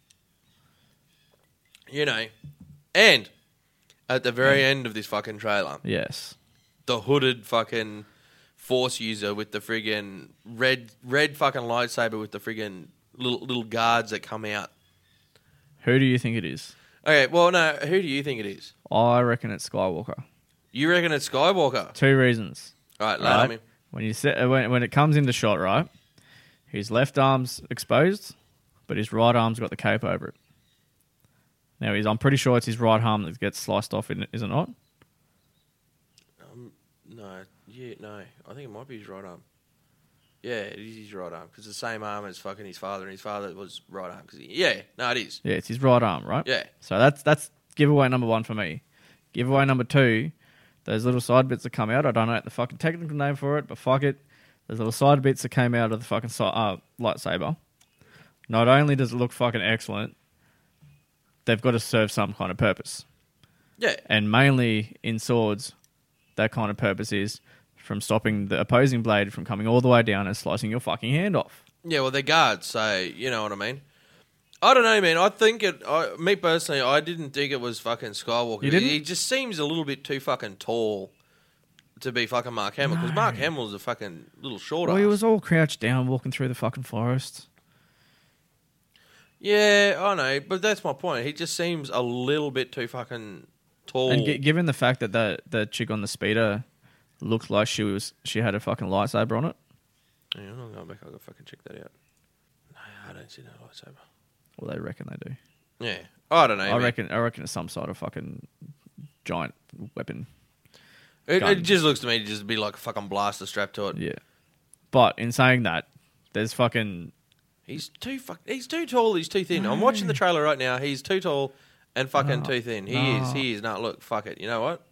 And at the very end of this fucking trailer, yes, the hooded fucking Force user with the friggin' red fucking lightsaber with the friggin' little guards that come out. Who do you think it is? Okay, well, no, who do you think it is? I reckon it's Skywalker. You reckon it's Skywalker? 2 reasons. All right, let me. When it comes into shot, right, his left arm's exposed, but his right arm's got the cape over it. Now, I'm pretty sure it's his right arm that gets sliced off, is it not? No. I think it might be his right arm. Yeah, it is his right arm, because the same arm as fucking his father, and his father was right arm. It is. Yeah, it's his right arm, right? Yeah. So that's giveaway number 1 for me. Giveaway number 2, those little side bits that come out, I don't know the fucking technical name for it, but fuck it. Those little side bits that came out of the fucking lightsaber. Not only does it look fucking excellent, they've got to serve some kind of purpose. Yeah. And mainly in swords, that kind of purpose is from stopping the opposing blade from coming all the way down and slicing your fucking hand off. Yeah, well, they're guards, so you know what I mean. I don't know, man. I think me personally, I didn't think it was fucking Skywalker. You didn't? He just seems a little bit too fucking tall to be fucking Mark Hamill, because Mark Hamill's a fucking little short Well, ass. he was all crouched down walking through the fucking forest. Yeah, I know, but that's my point. He just seems a little bit too fucking tall. And given the fact that the chick on the speeder looked like she had a fucking lightsaber on it. Yeah, I'm not going back. I'll go fucking check that out. No, I don't see that lightsaber. Well, they reckon they do. Yeah, I don't know. I reckon it's some sort of fucking giant weapon. It just looks to me to just be like a fucking blaster strapped to it. Yeah, but in saying that, there's fucking. He's too tall. He's too thin. No. I'm watching the trailer right now. He's too tall and fucking too thin. He is. No, look, fuck it. You know what?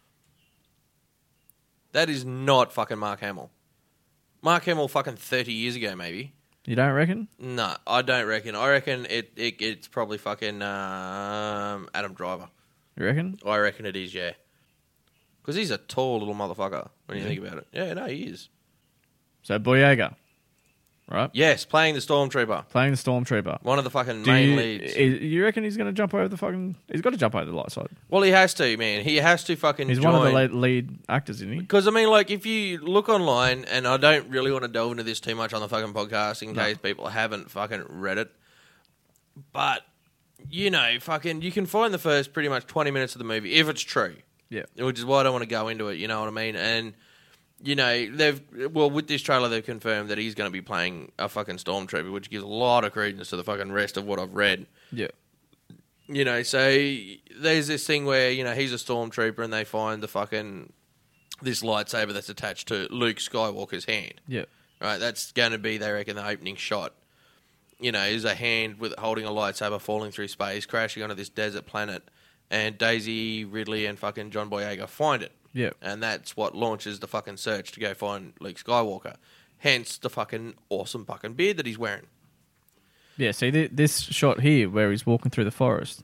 That is not fucking Mark Hamill. Mark Hamill fucking 30 years ago, maybe. You don't reckon? No, I don't reckon. I reckon it's probably fucking Adam Driver. You reckon? I reckon it is, yeah. Because he's a tall little motherfucker when you think about it. Yeah, no, he is. So Boyega, right? Yes, playing the Stormtrooper. Playing the Stormtrooper. One of the fucking main leads. You reckon he's going to jump over the fucking... He's got to jump over the light side. Well, he has to, man. He has to fucking He's join. one of the lead actors, isn't he? Because, I mean, like, if you look online, and I don't really want to delve into this too much on the fucking podcast in case people haven't fucking read it, but, fucking, you can find the first pretty much 20 minutes of the movie, if it's true. Yeah. Which is why I don't want to go into it, you know what I mean? And, with this trailer, they've confirmed that he's going to be playing a fucking Stormtrooper, which gives a lot of credence to the fucking rest of what I've read. Yeah. So there's this thing where, he's a Stormtrooper and they find this lightsaber that's attached to Luke Skywalker's hand. Yeah. Right, that's going to be, they reckon, the opening shot. Is a hand holding a lightsaber falling through space, crashing onto this desert planet, and Daisy Ridley and fucking John Boyega find it. Yeah. And that's what launches the fucking search to go find Luke Skywalker. Hence the fucking awesome fucking beard that he's wearing. Yeah, see, this shot here where he's walking through the forest,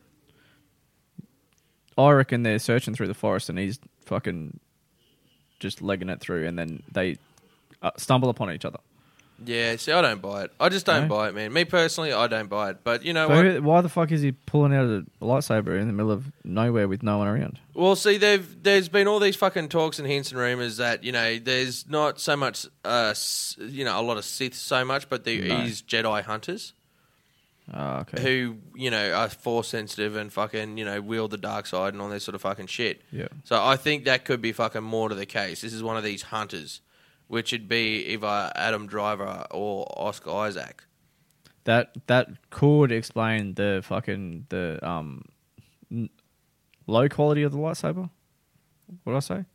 I reckon they're searching through the forest and he's fucking just legging it through, and then they stumble upon each other. Yeah, see, I don't buy it. I just don't buy it, man. Me personally, I don't buy it. But you know what? Why the fuck is he pulling out a lightsaber in the middle of nowhere with no one around? Well, see, there's been all these fucking talks and hints and rumors that, you know, there's not so much, a lot of Sith so much, but there is Jedi hunters. Oh, okay. Who, you know, are force sensitive and fucking, you know, wield the dark side and all this sort of fucking shit. Yeah. So I think that could be fucking more to the case. This is one of these hunters, which would be either Adam Driver or Oscar Isaac. That could explain the low quality of the lightsaber. What did I say?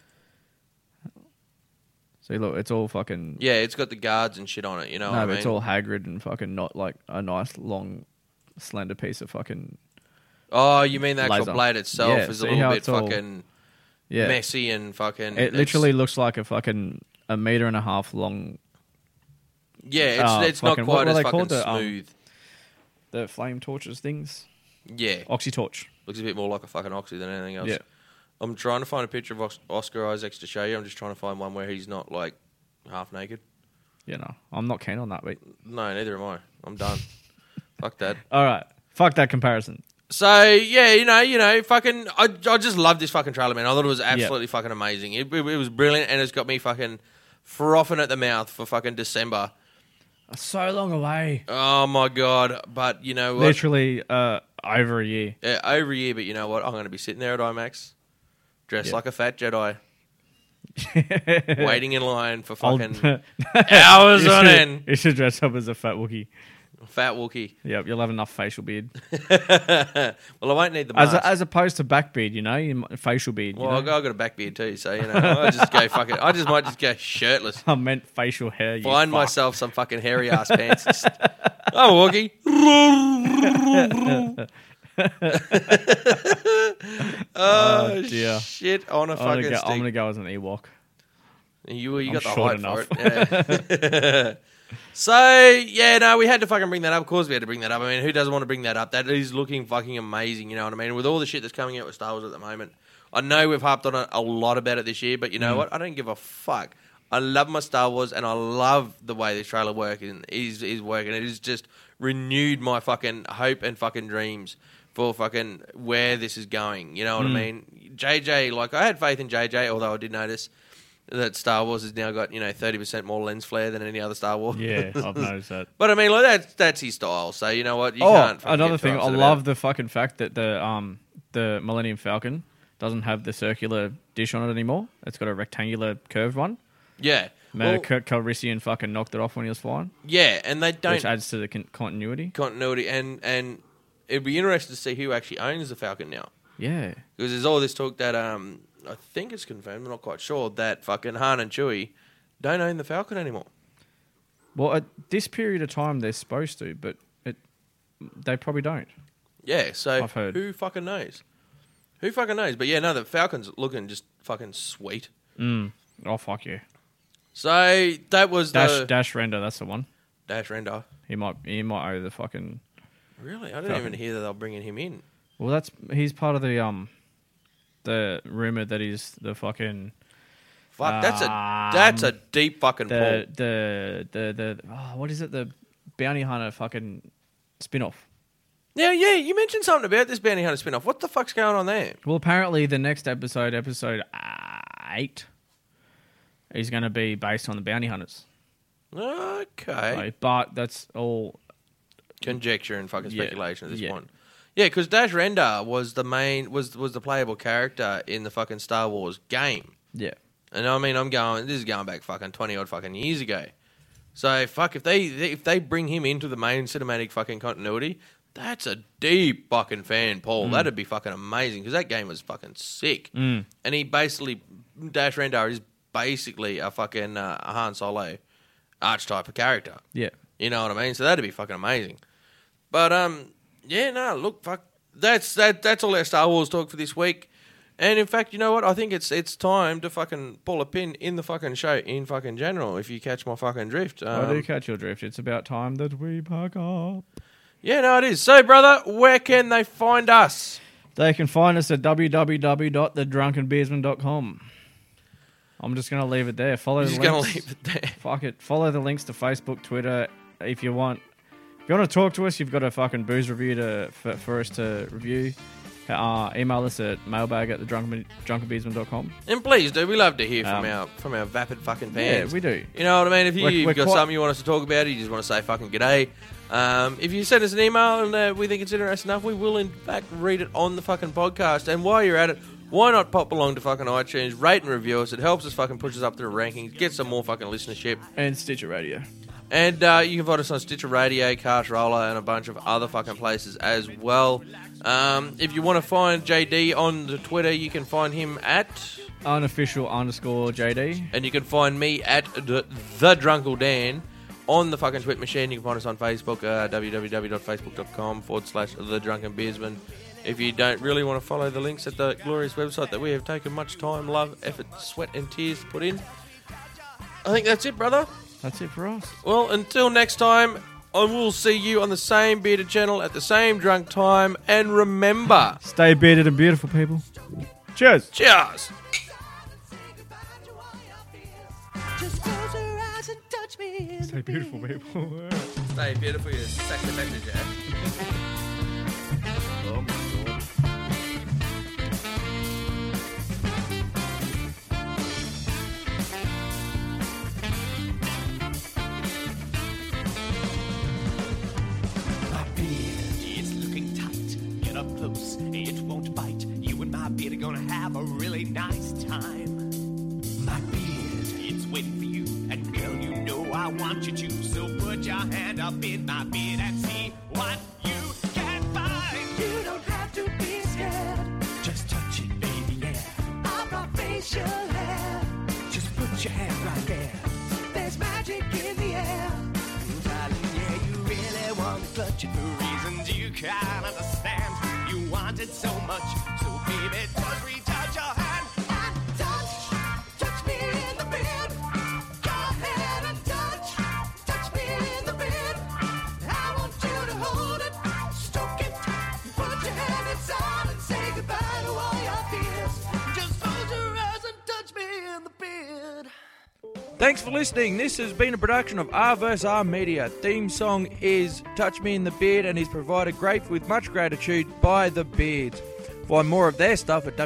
See, look, it's all fucking... Yeah, it's got the guards and shit on it, you know what I mean? It's all Hagrid and fucking not like a nice, long, slender piece of fucking... Oh, you mean the actual laser. blade itself is a little bit fucking messy and fucking... It literally looks like a fucking 1.5 meter long... Yeah, it's not quite as fucking the, smooth. The flame torches things? Yeah. Oxytorch. Looks a bit more like a fucking oxy than anything else. Yeah. I'm trying to find a picture of Oscar Isaacs to show you. I'm just trying to find one where he's not, like, half naked. Yeah, no. I'm not keen on that, mate. No, neither am I. I'm done. Fuck that. All right. Fuck that comparison. So, yeah, you know, fucking... I just love this fucking trailer, man. I thought it was absolutely fucking amazing. It was brilliant, and it's got me fucking frothing at the mouth for fucking December. So long away. Oh, my God. But, you know what? Literally over a year. Yeah, over a year, but you know what? I'm going to be sitting there at IMAX, dressed like a fat Jedi, waiting in line for fucking hours on end. You should dress up as a fat Wookiee. Fat Wookiee. Yep, you'll have enough facial beard. Well, I won't need the mask. As opposed to back beard, you know, facial beard. Well, I've got a back beard too, so, you know, I just go fucking... I just might just go shirtless. I meant facial hair, you Find fuck. myself some fucking hairy-ass pants. Oh, Wookiee. Oh, dear. shit on a fucking stick. I'm going to go as an Ewok. You got the short height for it. Yeah. So, yeah, no, we had to fucking bring that up. Of course we had to bring that up. I mean, who doesn't want to bring that up? That is looking fucking amazing, you know what I mean? With all the shit that's coming out with Star Wars at the moment. I know we've harped on it a lot about it this year, but you know what? I don't give a fuck. I love my Star Wars, and I love the way this trailer is working. It has just renewed my fucking hope and fucking dreams for fucking where this is going. You know what I mean? JJ, like, I had faith in JJ, although I did notice that Star Wars has now got, you know, 30% more lens flare than any other Star Wars. Yeah, I've noticed that. But I mean, like, that's his style. So you know what? You can't. Another thing, I love the fucking fact that the Millennium Falcon doesn't have the circular dish on it anymore. It's got a rectangular curved one. Yeah. Kurt Calrissian fucking knocked it off when he was flying. Yeah, and they don't. Which adds to the continuity. Continuity, and it'd be interesting to see who actually owns the Falcon now. Yeah. Because there's all this talk that I think it's confirmed, I'm not quite sure, that fucking Han and Chewie don't own the Falcon anymore. Well, at this period of time, they're supposed to, but they probably don't. Yeah, so I've heard. Who fucking knows? Who fucking knows? But yeah, no, the Falcon's looking just fucking sweet. Oh, fuck yeah. So that was Dash Render, that's the one. Dash Render. He might owe the fucking... Really? I didn't even hear that they're bringing him in. Well, he's part of the rumor that he's the fucking... Fuck, that's a deep fucking pull. What is it? The Bounty Hunter fucking spin-off. Yeah, you mentioned something about this Bounty Hunter spin-off. What the fuck's going on there? Well, apparently the next episode 8, is going to be based on the Bounty Hunters. Okay. But that's all... conjecture and fucking speculation at this point. Yeah, because Dash Render was the main... was the playable character in the fucking Star Wars game. Yeah. And I mean, this is going back fucking 20-odd fucking years ago. So, fuck, if they bring him into the main cinematic fucking continuity, that's a deep fucking fan, Paul. That'd be fucking amazing, because that game was fucking sick. And he basically... Dash Render is basically a fucking a Han Solo archetype of character. Yeah. You know what I mean? So that'd be fucking amazing. But, yeah, no, look, fuck. That's all our Star Wars talk for this week. And in fact, you know what? I think it's time to fucking pull a pin in the fucking show in fucking general, if you catch my fucking drift. I do catch your drift. It's about time that we pack up. Yeah, no, it is. So, brother, where can they find us? They can find us at www.thedrunkenbeersman.com. I'm just going to leave it there. Follow the links. Just going to leave it there. Fuck it. Follow the links to Facebook, Twitter, if you want. If you want to talk to us, you've got a fucking booze review for us to review. Email us at mailbag@thedrunkenbeersman.com. And please do, we love to hear from our vapid fucking fans. Yeah, we do. You know what I mean? If you've got something you want us to talk about, you just want to say fucking g'day. If you send us an email and we think it's interesting enough, we will in fact read it on the fucking podcast. And while you're at it, why not pop along to fucking iTunes, rate and review us? It helps us fucking push us up to the rankings, get some more fucking listenership. And Stitcher Radio. And you can find us on Stitcher Radio, Cast Roller, and a bunch of other fucking places as well. If you want to find JD on the Twitter, you can find him at unofficial_JD. And you can find me at the Drunkle Dan on the fucking Twit machine. You can find us on Facebook, www.facebook.com/thedrunkenbeersman. If you don't really want to follow the links at the glorious website that we have taken much time, love, effort, sweat, and tears to put in, I think that's it, brother. That's it for us. Well, until next time, I will see you on the same bearded channel at the same drunk time. And remember, stay bearded and beautiful, people. Cheers. Cheers. Stay beautiful, people. Stay beautiful, you sexy message, yeah? Close, it won't bite. You and my beard are gonna have a really nice time. My beard, it's waiting for you, and girl, you know I want you to. So put your hand up in my beard and see what you can find. You don't have to be scared. Just touch it, baby, yeah. I've got facial hair. Just put your hand right there. There's magic in the air. Darling, yeah, you really want to touch it for reasons you can't understand. You want it so much, so baby, just retouch your hand and touch me in the beard. Go ahead and touch me in the beard. I want you to hold it, stroke it, put your hand inside and say goodbye to all your fears. Just close your eyes and touch me in the beard. Thanks for listening. This has been a production of R vs. R Media. Theme song is Touch Me in the Beard and is provided with much gratitude by The Beards. Find more of their stuff at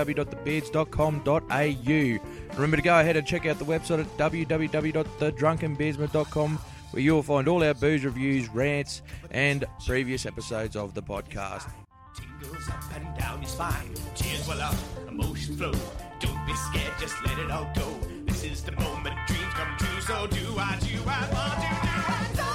www.thebeards.com.au. Remember to go ahead and check out the website at www.thedrunkenbeersman.com, where you'll find all our booze reviews, rants, and previous episodes of the podcast. Tingles up and down your spine, tears well up, emotions flow. Don't be scared, just let it all go. This is the moment dreams come true, so do I want to do I